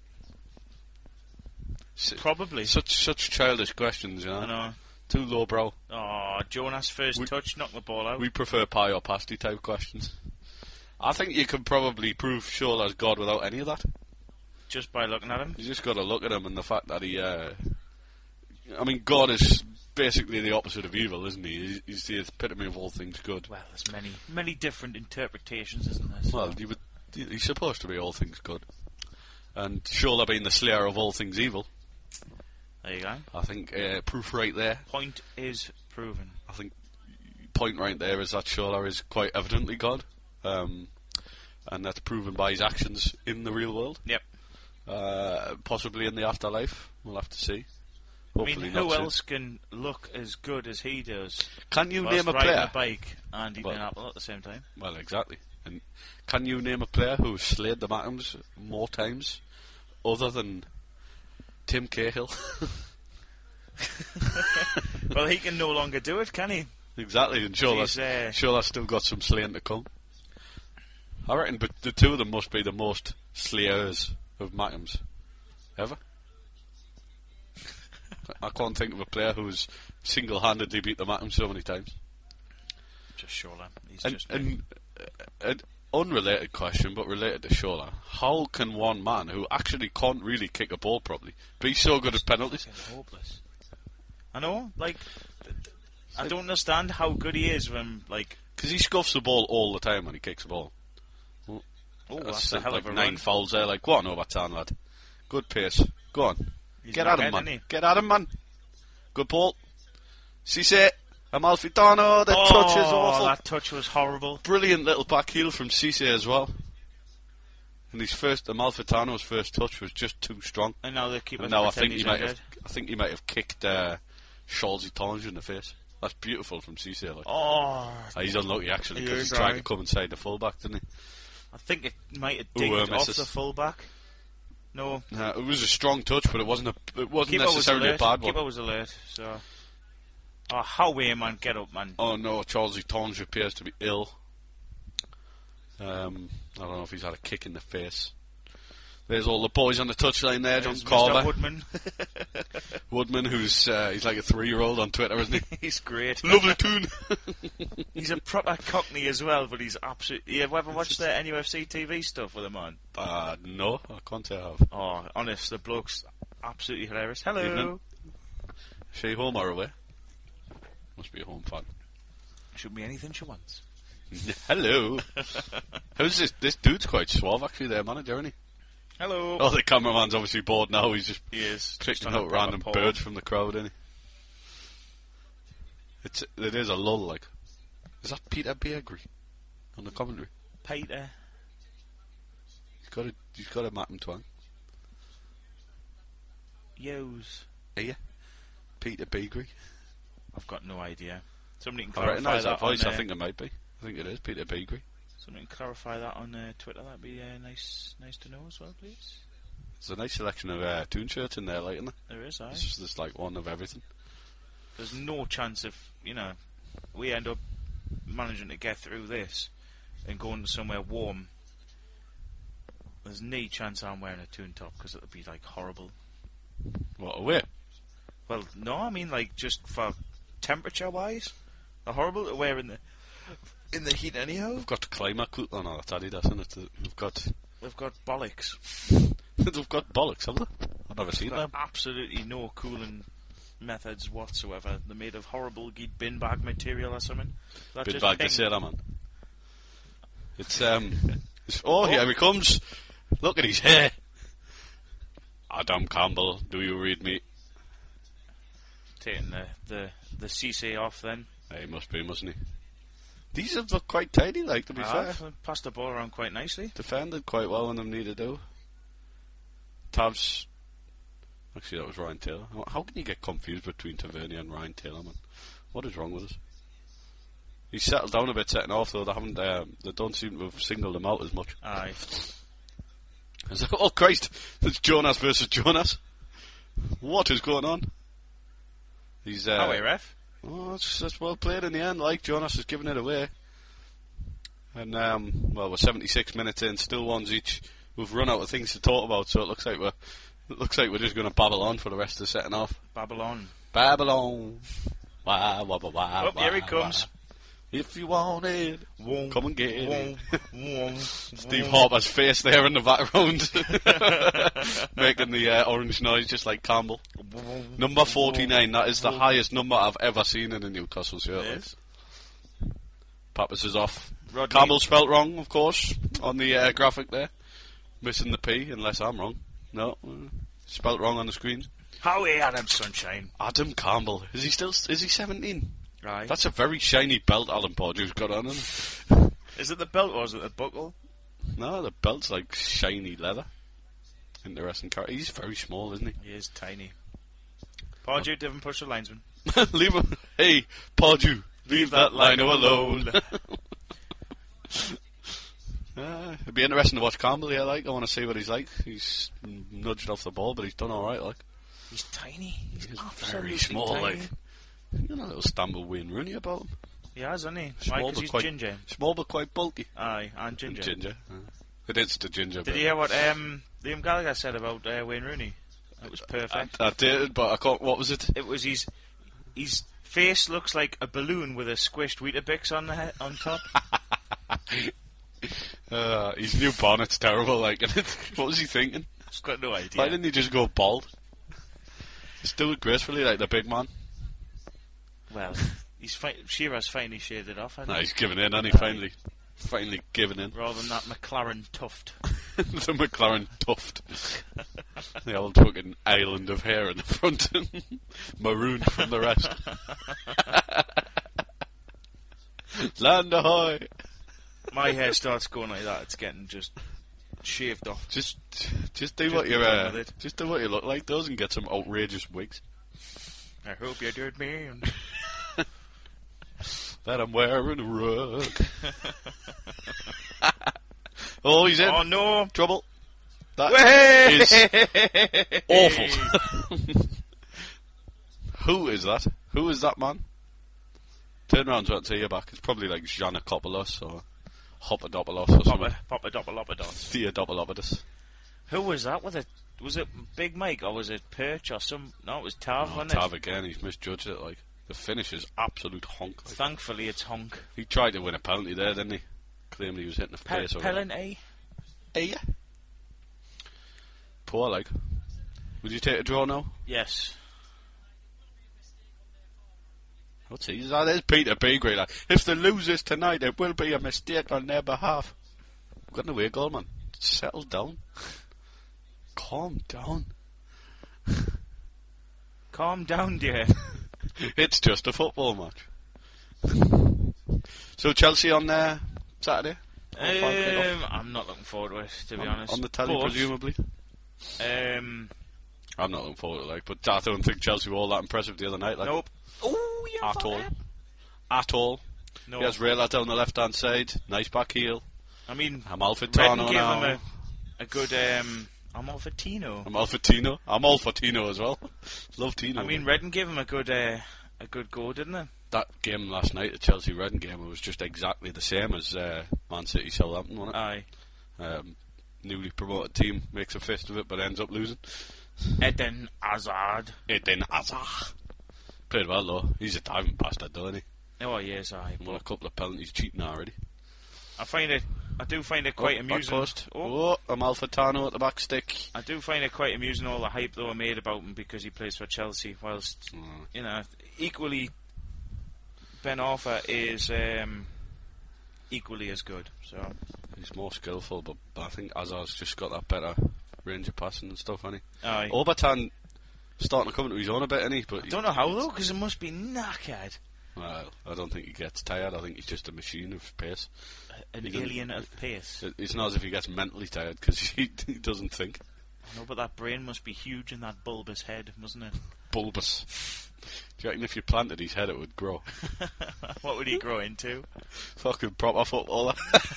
Probably. Such childish questions, you know. I know. Too lowbrow. Oh, Jonas' first touch knocked the ball out. We prefer pie or pasty type questions. I think you can probably prove Shola's God without any of that. Just by looking at him. You just got to look at him and the fact that he. I mean, God is basically the opposite of evil, isn't he? He's the epitome of all things good. Well, there's many different interpretations, isn't there? So. Well, he's supposed to be all things good, and Shola being the slayer of all things evil. There you go. I think proof right there. Point is proven. I think point right there is that Shola is quite evidently God, and that's proven by his actions in the real world. Yep. Possibly in the afterlife. We'll have to see. Hopefully who not else can look as good as he does? Can you whilst name a riding player? a bike and eating an apple at the same time? Well, exactly. And can you name a player who's slayed the Mackems more times other than Tim Cahill? Well, he can no longer do it, can he? Exactly, and Shola's still got some slaying to come. I reckon, but the two of them must be the most slayers of Mackems ever. I can't think of a player who's single-handedly beat the Mackems so many times. Just Shola. He's An unrelated question, but related to Shola. How can one man who actually can't really kick a ball properly be so good at penalties? Hopeless. I know, like, I don't understand how good he is when, like... Because he scuffs the ball all the time when he kicks the ball. That's a hell of a 9 run. fouls there, like, go on over town, lad. Good pace. Go on. He's Get at knackered, him, man. isn't he? Get at him, man. Good ball. Cisse. Amalfitano. The touch is awful. That touch was horrible. Brilliant little back heel from Cisse as well. And Amalfitano's first touch was just too strong. And now the keeper. And now I think he might have kicked Charles Etange in the face. That's beautiful from Cisse. Like. He's unlucky actually because he tried to come inside the fullback, didn't he? I think it might have digged off the fullback. No, it was a strong touch, but it wasn't keeper necessarily a bad one. Keeper was alert. So, how man, get up, man. Oh no, Charles Etange appears to be ill. I don't know if he's had a kick in the face. There's all the boys on the touchline there. John Carver, Mr. Woodman. Woodman, who's he's like a 3-year-old on Twitter, isn't he? He's great. Lovely tune. He's a proper cockney as well, but he's absolutely... You ever watched the NUFC TV stuff with him on? No, I can't say I have. Oh, honest, the bloke's absolutely hilarious. Hello. Evening. Is she home or away? Must be a home fan. Should be anything she wants. Hello. Who's this? This dude's quite suave, actually, their manager, isn't he? Hello. Oh, the cameraman's obviously bored now. He's just He is. picking Just on out a random proper birds from the crowd, isn't he? It is a lull, like. Is that Peter Beardsley on the commentary? Peter. He's got a Mac and twang. Yos. Yeah. Peter Beardsley. I've got no idea. Somebody can I clarify recognise that voice. on, I think it might be. I think it is Peter Beardsley. Somebody can clarify that on Twitter. That'd be nice to know as well, please. There's a nice selection of Toon shirts in there, like, isn't there? There is, aye. It's just like one of everything. There's no chance if, we end up managing to get through this and going to somewhere warm. There's no chance I'm wearing a Toon top because it'll be, like, horrible. What, away? Well, no, I mean, like, just for temperature-wise. They're horrible to wear in the heat anyhow. We've got the climate coat on our Adidas, isn't it? We've got bollocks. They've got bollocks, have they? I've never seen them. Absolutely no cooling methods whatsoever. They're made of horrible bin bag material or something. Bin bag, they say that, man. It's oh, here he comes. Look at his hair. Adam Campbell, do you read me? Taking the CC off then. He must be, mustn't he? These have looked quite tidy, like, to be fair. Passed the ball around quite nicely. Defended quite well when they needed to. Tavs. Actually, that was Ryan Taylor. How can you get confused between Tavernier and Ryan Taylor, man? What is wrong with us? He's settled down a bit setting off, though. They don't seem to have singled him out as much. Aye. It's like, oh Christ, it's Jonas versus Jonas. What is going on? He's Away, ref. Oh, that's well played in the end. Like, Jonas has given it away. And well, we're 76 minutes in, still ones each. We've run out of things to talk about, so it looks like we're just going to babble on for the rest of the setting off. Babylon. Wah, wah, wah, wah, Oh, here he comes. Wah. If you want it, come and get it. Wong. Steve Harper's face there in the background, making the orange noise just like Campbell. Number 49, that is the highest number I've ever seen in a Newcastle shirt. Yes. Pappas is off. Rodney. Campbell spelt wrong, of course, on the graphic there. Missing the P, unless I'm wrong. No, spelt wrong on the screen. Howie Adam Sunshine. Adam Campbell. Is he 17? Right. That's a very shiny belt Alan Pordew's got on, isn't it? Is it the belt or is it the buckle? No, the belt's like shiny leather. Interesting character. He's very small, isn't he? He is tiny. Pardew didn't push the linesman. Leave him. Hey, Pardew, leave that lino alone. It'd be interesting to watch Campbell here, like. I want to see what he's like. He's nudged off the ball, but he's done alright, like. He's tiny. He's very small, tiny. like. You know, a little stumble Wayne Rooney about him. He has, hasn't he? Small, Why? Because he's quite, ginger. Small but quite bulky. Aye, and ginger. Ginger. It is the ginger Did bit. you hear what Liam Gallagher said about Wayne Rooney? It was perfect. I did, but I can't. What was it? It was his face looks like a balloon with a squished Weetabix on top. His new bonnet's terrible, like. What was he thinking? I've got no idea. Why didn't he just go bald? Just do it gracefully, like the big man. Well, Shearer's finally shaded off. No, he's given in, and he finally given in. Rather than that McLaren tuft. The McLaren tuft. The old fucking island of hair in the front, marooned from the rest. Land ahoy! My hair starts going like that. It's getting just shaved off. Just do what you just do what you look like, those, and get some outrageous wigs. I hope you did me. That I'm wearing a rug. Oh, he's in. Oh no! Trouble. That is awful. Who is that? Who is that man? Turn around so I can see your back. It's probably like Giannakopoulos or Hopadopoulos or something. Papadopoulos. Theodopoulos. Who was that? Was it Big Mike or was it Perch or some? No, it was Tav. Oh, wasn't Tav it? again. He's misjudged it. Like the finish is absolute honk. Like. Thankfully, it's honk. He tried to win a penalty there, didn't he? Claimed he was hitting the face. Penalty. Yeah. Poor, like. Would you take a draw now? Yes. What's he? There's Peter Beagrie. Like, if they lose this tonight, it will be a mistake on their behalf. Got an away goal, man. Settle down. Calm down. Calm down, dear. It's just a football match. So Chelsea on Saturday? I'm not looking forward to it, to be honest. On the telly, But, presumably? I'm not looking forward to it, but I don't think Chelsea were all that impressive the other night. Like, nope. Oh, yeah. At all. At all. No. He has Rayla down the left-hand side. Nice back heel. I mean, Amalfitano gave now. him a good Amalfitino. Amalfitino. I'm all for Tino as well. Love Tino. I mean, Redden gave him a good go, didn't they? that game last night, the Chelsea-Reading game, it was just exactly the same as Man City-Southampton, wasn't it? Aye. Newly promoted team makes a fist of it, but ends up losing. Eden Hazard. Played well, though. He's a diving bastard, though, isn't he? Oh, yes, aye. Won a couple of penalties cheating already. I do find it quite amusing. Amalfitano at the back stick. I do find it quite amusing, all the hype that were made about him because he plays for Chelsea, whilst, equally Ben Arfa is equally as good. So he's more skillful, but I think Hazard's just got that better range of passing and stuff, hasn't he? Aye. Obertan starting to come into his own a bit, isn't he? But I don't know how, though, because it must be knackered. Well, I don't think he gets tired. I think he's just a machine of pace. An alien of pace. It's not as if he gets mentally tired, because he doesn't think. I know, but that brain must be huge in that bulbous head, mustn't it? Bulbous. Do you reckon if you planted his head it would grow? What would he grow into? Fucking proper footballer.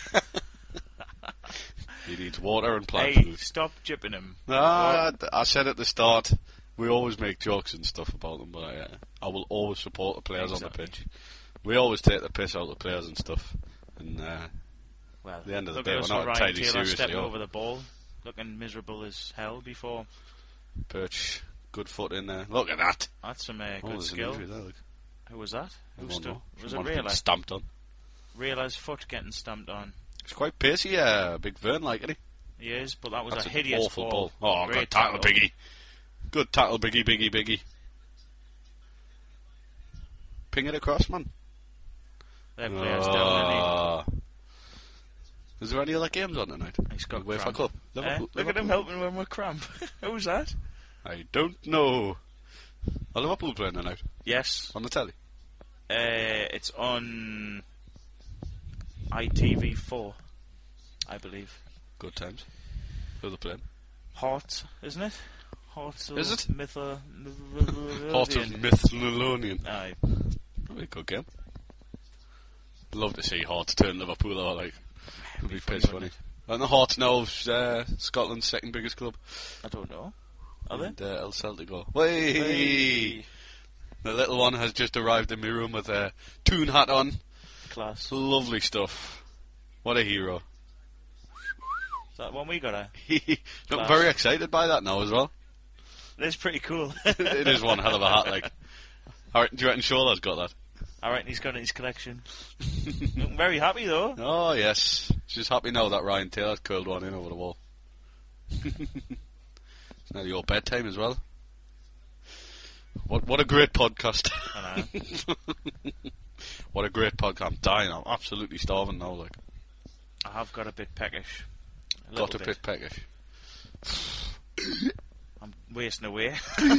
He needs water and plant Hey, food. stop jipping him. I said at the start, we always make jokes and stuff about them, but I will always support the players on the pitch. We always take the piss out of the players and stuff. And well, at the end of the look day, at we're us not with Ryan entirely Taylor seriously stepping on. over the ball, looking miserable as hell before. Perch, good foot in there. Look at that. That's some good there's an skill. injury there, look. Who was that? I don't know. Was it Someone been Rayla? stamped on. Rayla's foot getting stamped on. It's quite pacey, Big Vern, like, isn't he? He is, but that was That's a an hideous awful ball. ball. Oh, Great good tackle, Biggie. Good tackle, Biggie. Ping it across, man. Their player's down, Is there any other games on tonight? He's got UEFA cramp. Cup. Look at him helping when we're cramp. Who's that? I don't know. Are Liverpool playing tonight? Yes. On the telly? It's on ITV4, I believe. Good times. Who are they playing? Hearts, isn't it? Hearts of Is it? Heart of Mythlonian. Aye. That'll be a good game. Love to see Hearts turn Liverpool out, like. It'll be piss funny. And the Hearts now Scotland's second biggest club. I don't know. Are they? And El Celtic go. Way! The little one has just arrived in my room with a Toon hat on. Class. Lovely stuff. What a hero. Is that one we got? I'm very excited by that now as well. That's pretty cool. It is one hell of a hat, like. Do you reckon Shawla's got that? I reckon he's got it in his collection. Looking very happy though. Oh yes, she's happy now that Ryan Taylor's curled one in over the wall. It's nearly your bedtime as well. What a great podcast! I know. What a great podcast! I'm dying. I'm absolutely starving now. Like, I have got a bit peckish. got a bit peckish. I'm wasting away.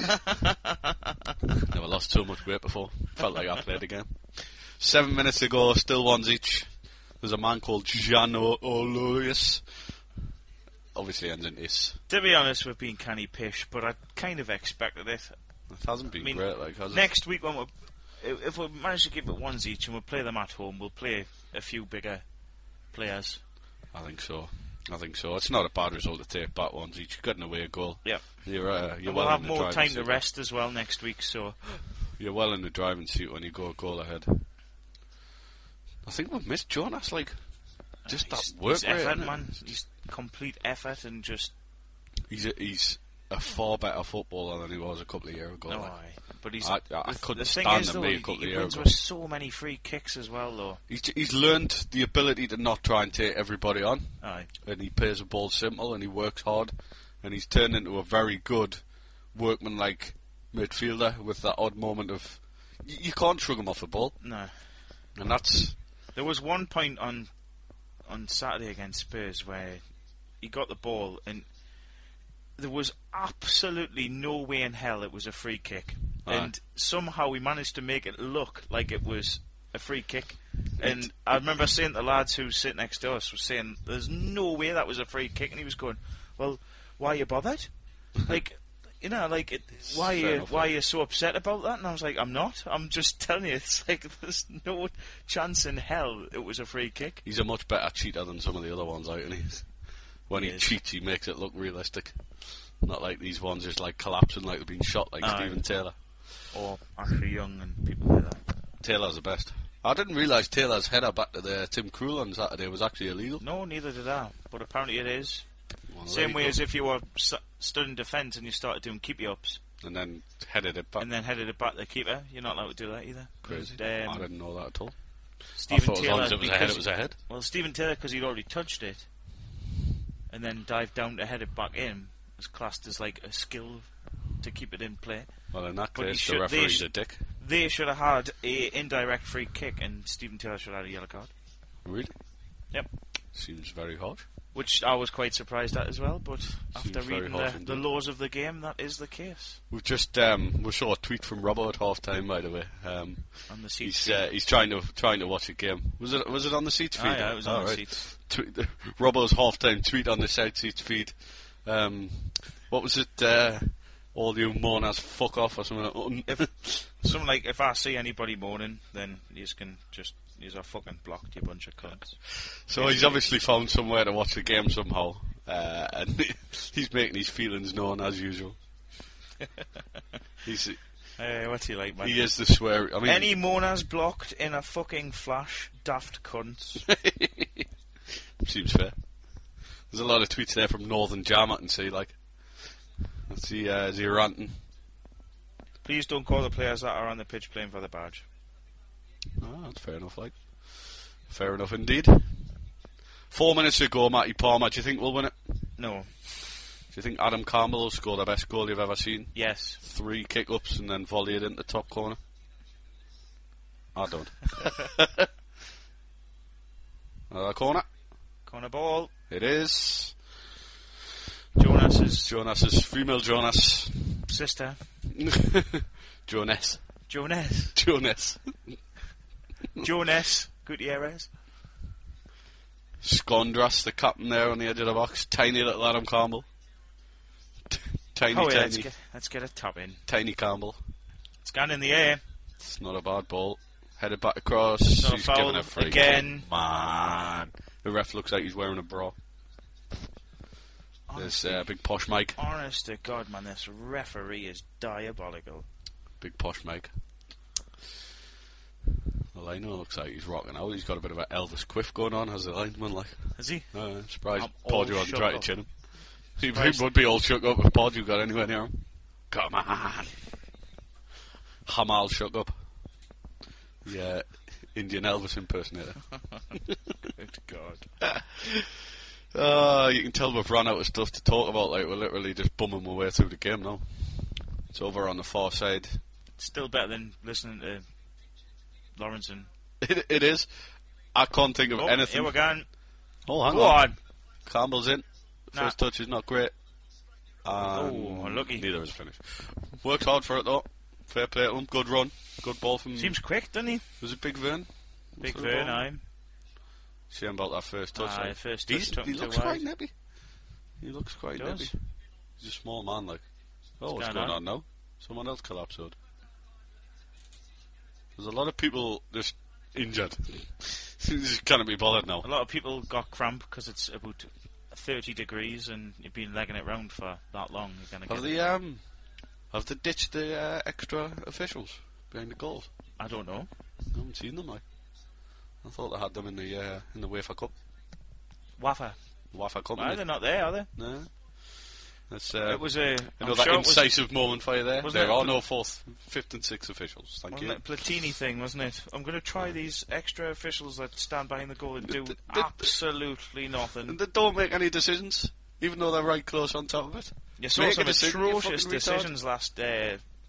Never lost so much weight before. Felt like I played again. 7 minutes ago, still ones each. There's a man called Jano Oloyes. Obviously ends in is. To be honest, we've been canny pish, but I kind of expected it. It hasn't been great, like, has it? Next week, if we manage to keep it ones each and we'll play them at home, we'll play a few bigger players. I think so. It's not a bad result to take back ones each. Got an away goal. Yep. You'll we'll have more time to rest as well next week, so you're well in the driving seat when you go a goal ahead. I think we've missed Jonas, like, just that work rate, effort, man. He's complete effort and just. He's a far better footballer than he was a couple of years ago. No, like. But he's. I couldn't the thing stand is, him though, a couple of he years wins ago. with so many free kicks as well, though. He's learned the ability to not try and take everybody on. Aye. And he plays the ball simple and he works hard. And he's turned into a very good workman-like midfielder with that odd moment of You can't shrug him off the ball, No. and that's There was one point on Saturday against Spurs where he got the ball and there was absolutely no way in hell it was a free kick. Aye. And somehow we managed to make it look like it was a free kick. And I remember saying to the lads who sit next to us, was saying, there's no way that was a free kick. And he was going, well, why are you bothered? Like, you know, like, why are you so upset about that? And I was like, I'm not. I'm just telling you, it's like, there's no chance in hell it was a free kick. he's a much better cheater than some of the other ones out, and when he cheats, he makes it look realistic. Not like these ones just like collapsing like they've been shot, like Aye. Stephen Taylor. Or Ashley Young and people like that. Taylor's the best. I didn't realise Taylor's header back to the Tim Krul on Saturday was actually illegal. No, neither did I. But apparently it is. Well, there Same you way go. as if you were stood in defence and you started doing keepy-ups And then headed it back. and then headed it back to the keeper. You're not allowed to do that either. Crazy. And, I didn't know that at all. I Stephen thought as long Taylor, as it was ahead, it was ahead. Well, Stephen Taylor, because he'd already touched it and then dived down to head it back in, was classed as like a skill to keep it in play. Well, in that But he case, should- the they referee's sh- a dick. They should have had a indirect free kick and Stephen Taylor should have had a yellow card. Really? Yep. Seems very harsh. Which I was quite surprised at as well, but after very reading harsh the indeed. laws of the game, that is the case. We've just we saw a tweet from Robbo at half time, by the way. On the seats. He's trying to watch a game. Was it on the seats feed? Yeah, it was on the right. seats. Robbo's half time tweet on the South Seats feed. What was it? All you mourners, fuck off or something. Something like, if I see anybody moaning, then you can just, you're fucking blocked, you bunch of cunts. So he's obviously found somewhere to watch the game somehow, and he's making his feelings known as usual. What's he like, man? He is the swear. I mean, Any moaners blocked in a fucking flash, daft cunts. seems fair. There's a lot of tweets there from Northern Jam I can see. Like, is he ranting? Please don't call the players that are on the pitch playing for the badge. Oh, that's fair enough. Like, fair enough indeed. 4 minutes to go, Matty Palmer. Do you think we'll win it? No. Do you think Adam Campbell will score the best goal you've ever seen? Yes. 3 kick-ups and then volley it into the top corner? I don't. Another corner. Corner ball. It is. Jonas's female Jonas. sister. Jonas. Jonas Gutierrez. Skondras, the captain there on the edge of the box. Tiny little Adam Campbell. Tiny. Let's get a top in. Tiny Campbell. It's gone in the air. It's not a bad ball. Headed back across. Not a He's foul given a free. again. Man. The ref looks like he's wearing a bra. There's big posh Mike. Honest to God, man, this referee is diabolical. Big posh Mike. The lineman looks like he's rocking out. He's got a bit of an Elvis Quiff going on as a lineman, like. Is he? I'm surprised I'm all Porgy wasn't shook trying to up. chin him. He Surprised. would be all shook up if Porgy got anywhere near him. Come on. Hamal shook up. Yeah, Indian Elvis impersonator. Good God. You can tell we've run out of stuff to talk about. Like, we're literally just bumming our way through the game now. It's over on the far side. Still better than listening to Lawrenson. It is. I can't think of anything. Here we're going. Oh, hang Go on. on. Campbell's in. Nah. First touch is not great. Unlucky. Neither is finished. Worked hard for it though. Fair play to him. Good run. Good ball from. Seems quick, doesn't he? Was it Big Vern? Big For the Vern, ball? aye. Shame about that first touch. Aye, like. first touch took He him looks too quite wide. nippy. He looks quite He does. nippy. He's a small man, like. Oh, what's going on now? Someone else collapsed. There's a lot of people just injured. Just can't be bothered now. A lot of people got cramp because it's about 30 degrees and you've been legging it round for that long. You're gonna get Have they ditched the extra officials behind the goals? I don't know. I haven't seen them. I thought they had them in the UEFA Cup. Wafa. UEFA Cup. Why, they're not there, are they? No. That's It was a. you know that incisive moment for you there. wasn't There it are Pl- no fourth, fifth, and sixth officials. Thank Wasn't you. it Platini thing, wasn't it? I'm going to try these extra officials that stand behind the goal and do the- absolutely nothing. And they don't make any decisions, even though they're right close on top of it. You saw make some a decision, you atrocious fucking retard. decisions last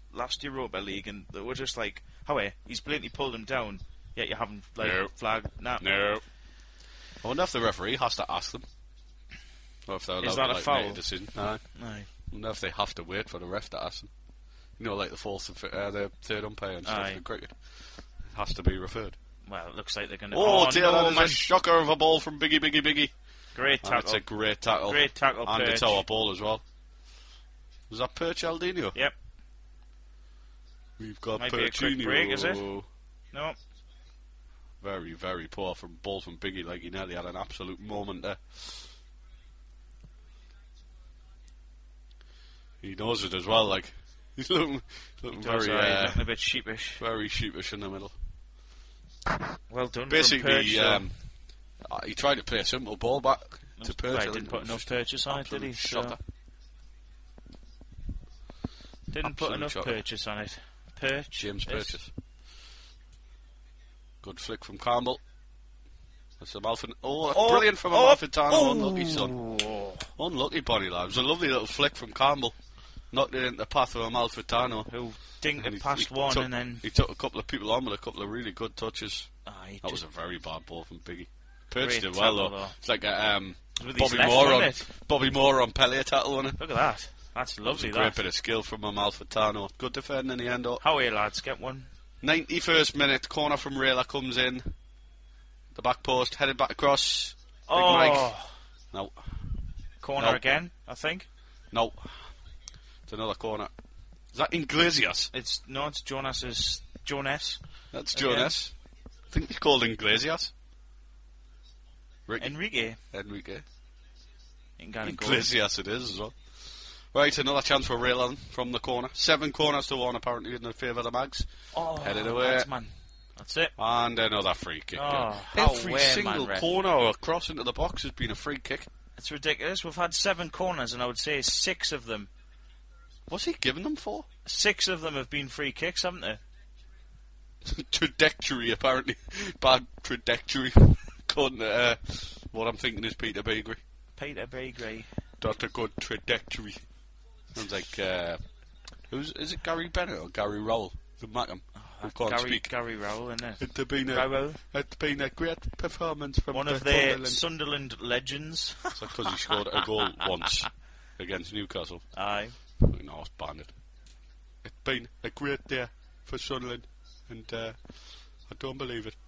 last Europa League, and they were just like, "However, he's blatantly pulled him down, yet you haven't No. flagged." Nah. No. I wonder if the referee has to ask them, or if they're allowed Is that to a foul? make a decision. Aye. Aye. I wonder if they have to wait for the ref to ask them. You know, like the the third umpire and stuff Aye. in cricket. It has to be referred. Well, it looks like they're going to. Oh dear, that is man. a shocker of a ball from Biggie. Great And tackle. it's a great tackle. Great tackle, And Perch. it's our ball as well. Was that Perch Aldinho? Yep. We've got Might be a quick Perchinho. break, is it? No. Very, very poor from ball from Biggie. Like he nearly had an absolute moment there. He knows it as well. Like he's looking Does, very, looking a bit sheepish. very sheepish in the middle. Well done. Basically, from Perch, he tried to play a simple ball back to Perch. Right, I think didn't it put was enough purchase on it, did he? absolute shocker. Didn't put Absolute enough shocker. purchase on it. Perch. James yes. Purchase. Good flick from Campbell. That's a Malfin. Oh, that's brilliant from a Malfitano. Unlucky, son. Oh. Unlucky, Bonnie lad. It was a lovely little flick from Campbell. Knocked it into the path of a Malfitano. Who dinged And it past one took, and then. he took a couple of people on with a couple of really good touches. Aye, That was a very bad ball from Biggie. Perch Great did well tackle, though. though. It's like a With his Bobby left, Moore wasn't on it? Bobby Moore on Pellier tackle on it. Look at that. That's That was lovely, a great that. bit of skill from a Malfitano. Good defending in the end though. How are you, lads? Get one. 91st minute, corner from Rayla comes in. The back post, headed back across. Big Oh, Mike. No. corner No. again, I think. No. It's another corner. Is that Iglesias? It's Jonas's. Jonas. That's Again. Jonas. I think he's called Iglesias. Ricky. Enrique. Enrique. Ain't got a goal. Iglesias it is as well. Right, another chance for Raylan from the corner. 7 corners to 1 apparently in the favour of the Mags. Oh, Headed away. lads, man. That's it. And another free kick. Oh, how Every way, single man, ref. corner or cross into the box has been a free kick. It's ridiculous. We've had 7 corners, and I would say 6 of them. What's he giving them for? 6 of them have been free kicks, haven't they? Trajectory, apparently. Bad trajectory. According to what I'm thinking is Peter Beagrie. Peter Beagrie. Not a good trajectory. Sounds like, is it Gary Bennett or Gary Rowell from Mackham? Who can't speak. Gary Rowell, isn't it? It's been a great performance from One of their Sunderland legends. It's because he scored a goal once against Newcastle. Aye. No, it's banded. It's been a great day for Sunderland, and I don't believe it.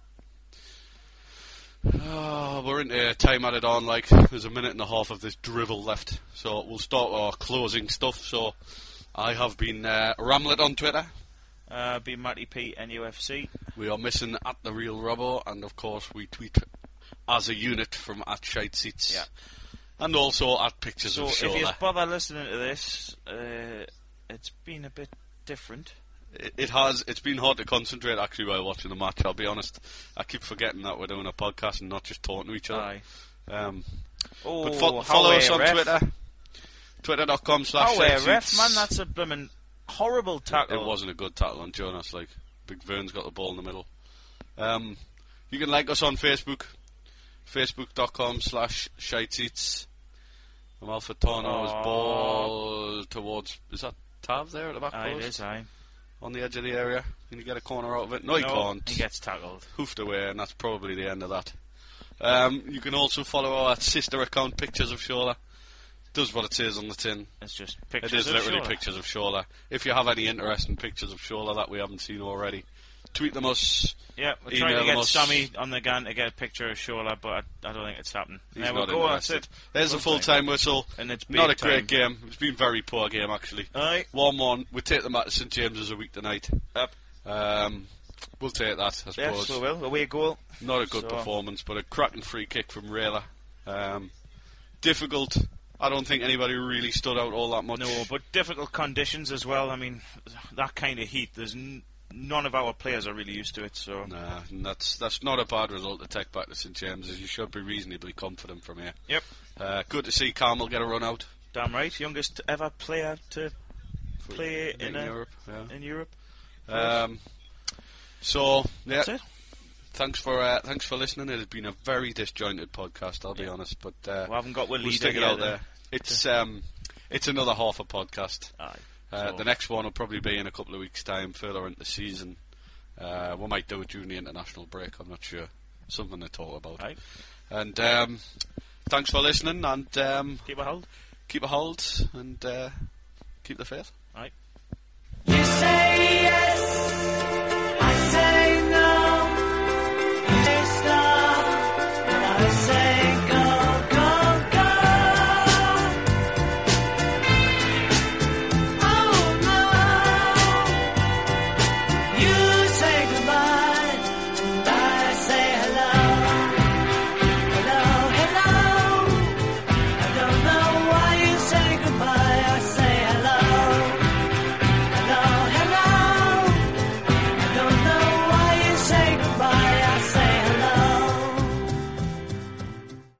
We're into time added on, like, there's a minute and a half of this drivel left, so we'll start our closing stuff. So I have been Ramlet on Twitter. Be Matty P NUFC. We are missing at the Real Robbo, and of course we tweet as a unit from at Shite Seats. Yeah. And also at Pictures So of if you Shola. bother listening to this, it's been a bit different. It's been hard to concentrate actually while watching the match, I'll be honest. I keep forgetting that we're doing a podcast and not just talking to each other. Aye. But Oh, follow us on ref. Twitter. Twitter.com/Shite How ref, Seats. man? That's a blooming horrible tackle. It wasn't a good tackle on Jonas, like. Big Vern's got the ball in the middle. You can like us on Facebook. Facebook.com/Shite Seats. Malfitano's ball towards... Is that Tav there at the back Aye, post? it is, aye. On the edge of the area. Can you get a corner out of it? No, he can't. He gets tackled. Hoofed away, and that's probably the end of that. You can also follow our sister account, Pictures of Shola. Does what it says on the tin. It's just It pictures is of literally Shola. Pictures of Shola. If you have any interesting pictures of Shola that we haven't seen already, tweet them us. Yeah, we're trying to Email get us. Sammy on the gun to get a picture of Shola, but I don't think it's happening. He's There we not go, that's interested. it. There's a full-time whistle. And it's Not a big great time. game. It's been a very poor game, actually. Aye. 1-1. We take them back to St James's a week tonight. Yep. We'll take that, I suppose. Yes, we will. Away goal. Not a good So- performance, but a cracking free kick from Rayla. Difficult. I don't think anybody really stood out all that much. No, but difficult conditions as well. I mean, that kind of heat, there's none of our players are really used to it, so... Nah, and that's not a bad result to take back to St James's. You should be reasonably confident from here. Yep. Good to see Carmel get a run out. Damn right. Youngest ever player to play in Europe. Yeah. In Europe. So yeah, That's it. thanks for listening. It has been a very disjointed podcast, I'll be honest, but We haven't got Will we'll Leader stick it here out to- there. It's another half a podcast. Aye. So- The next one will probably be in a couple of weeks' time, further into the season. We might do a junior international break, I'm not sure. Something to talk about. Right. And thanks for listening, and Keep a hold. keep a hold, and keep the faith. Right.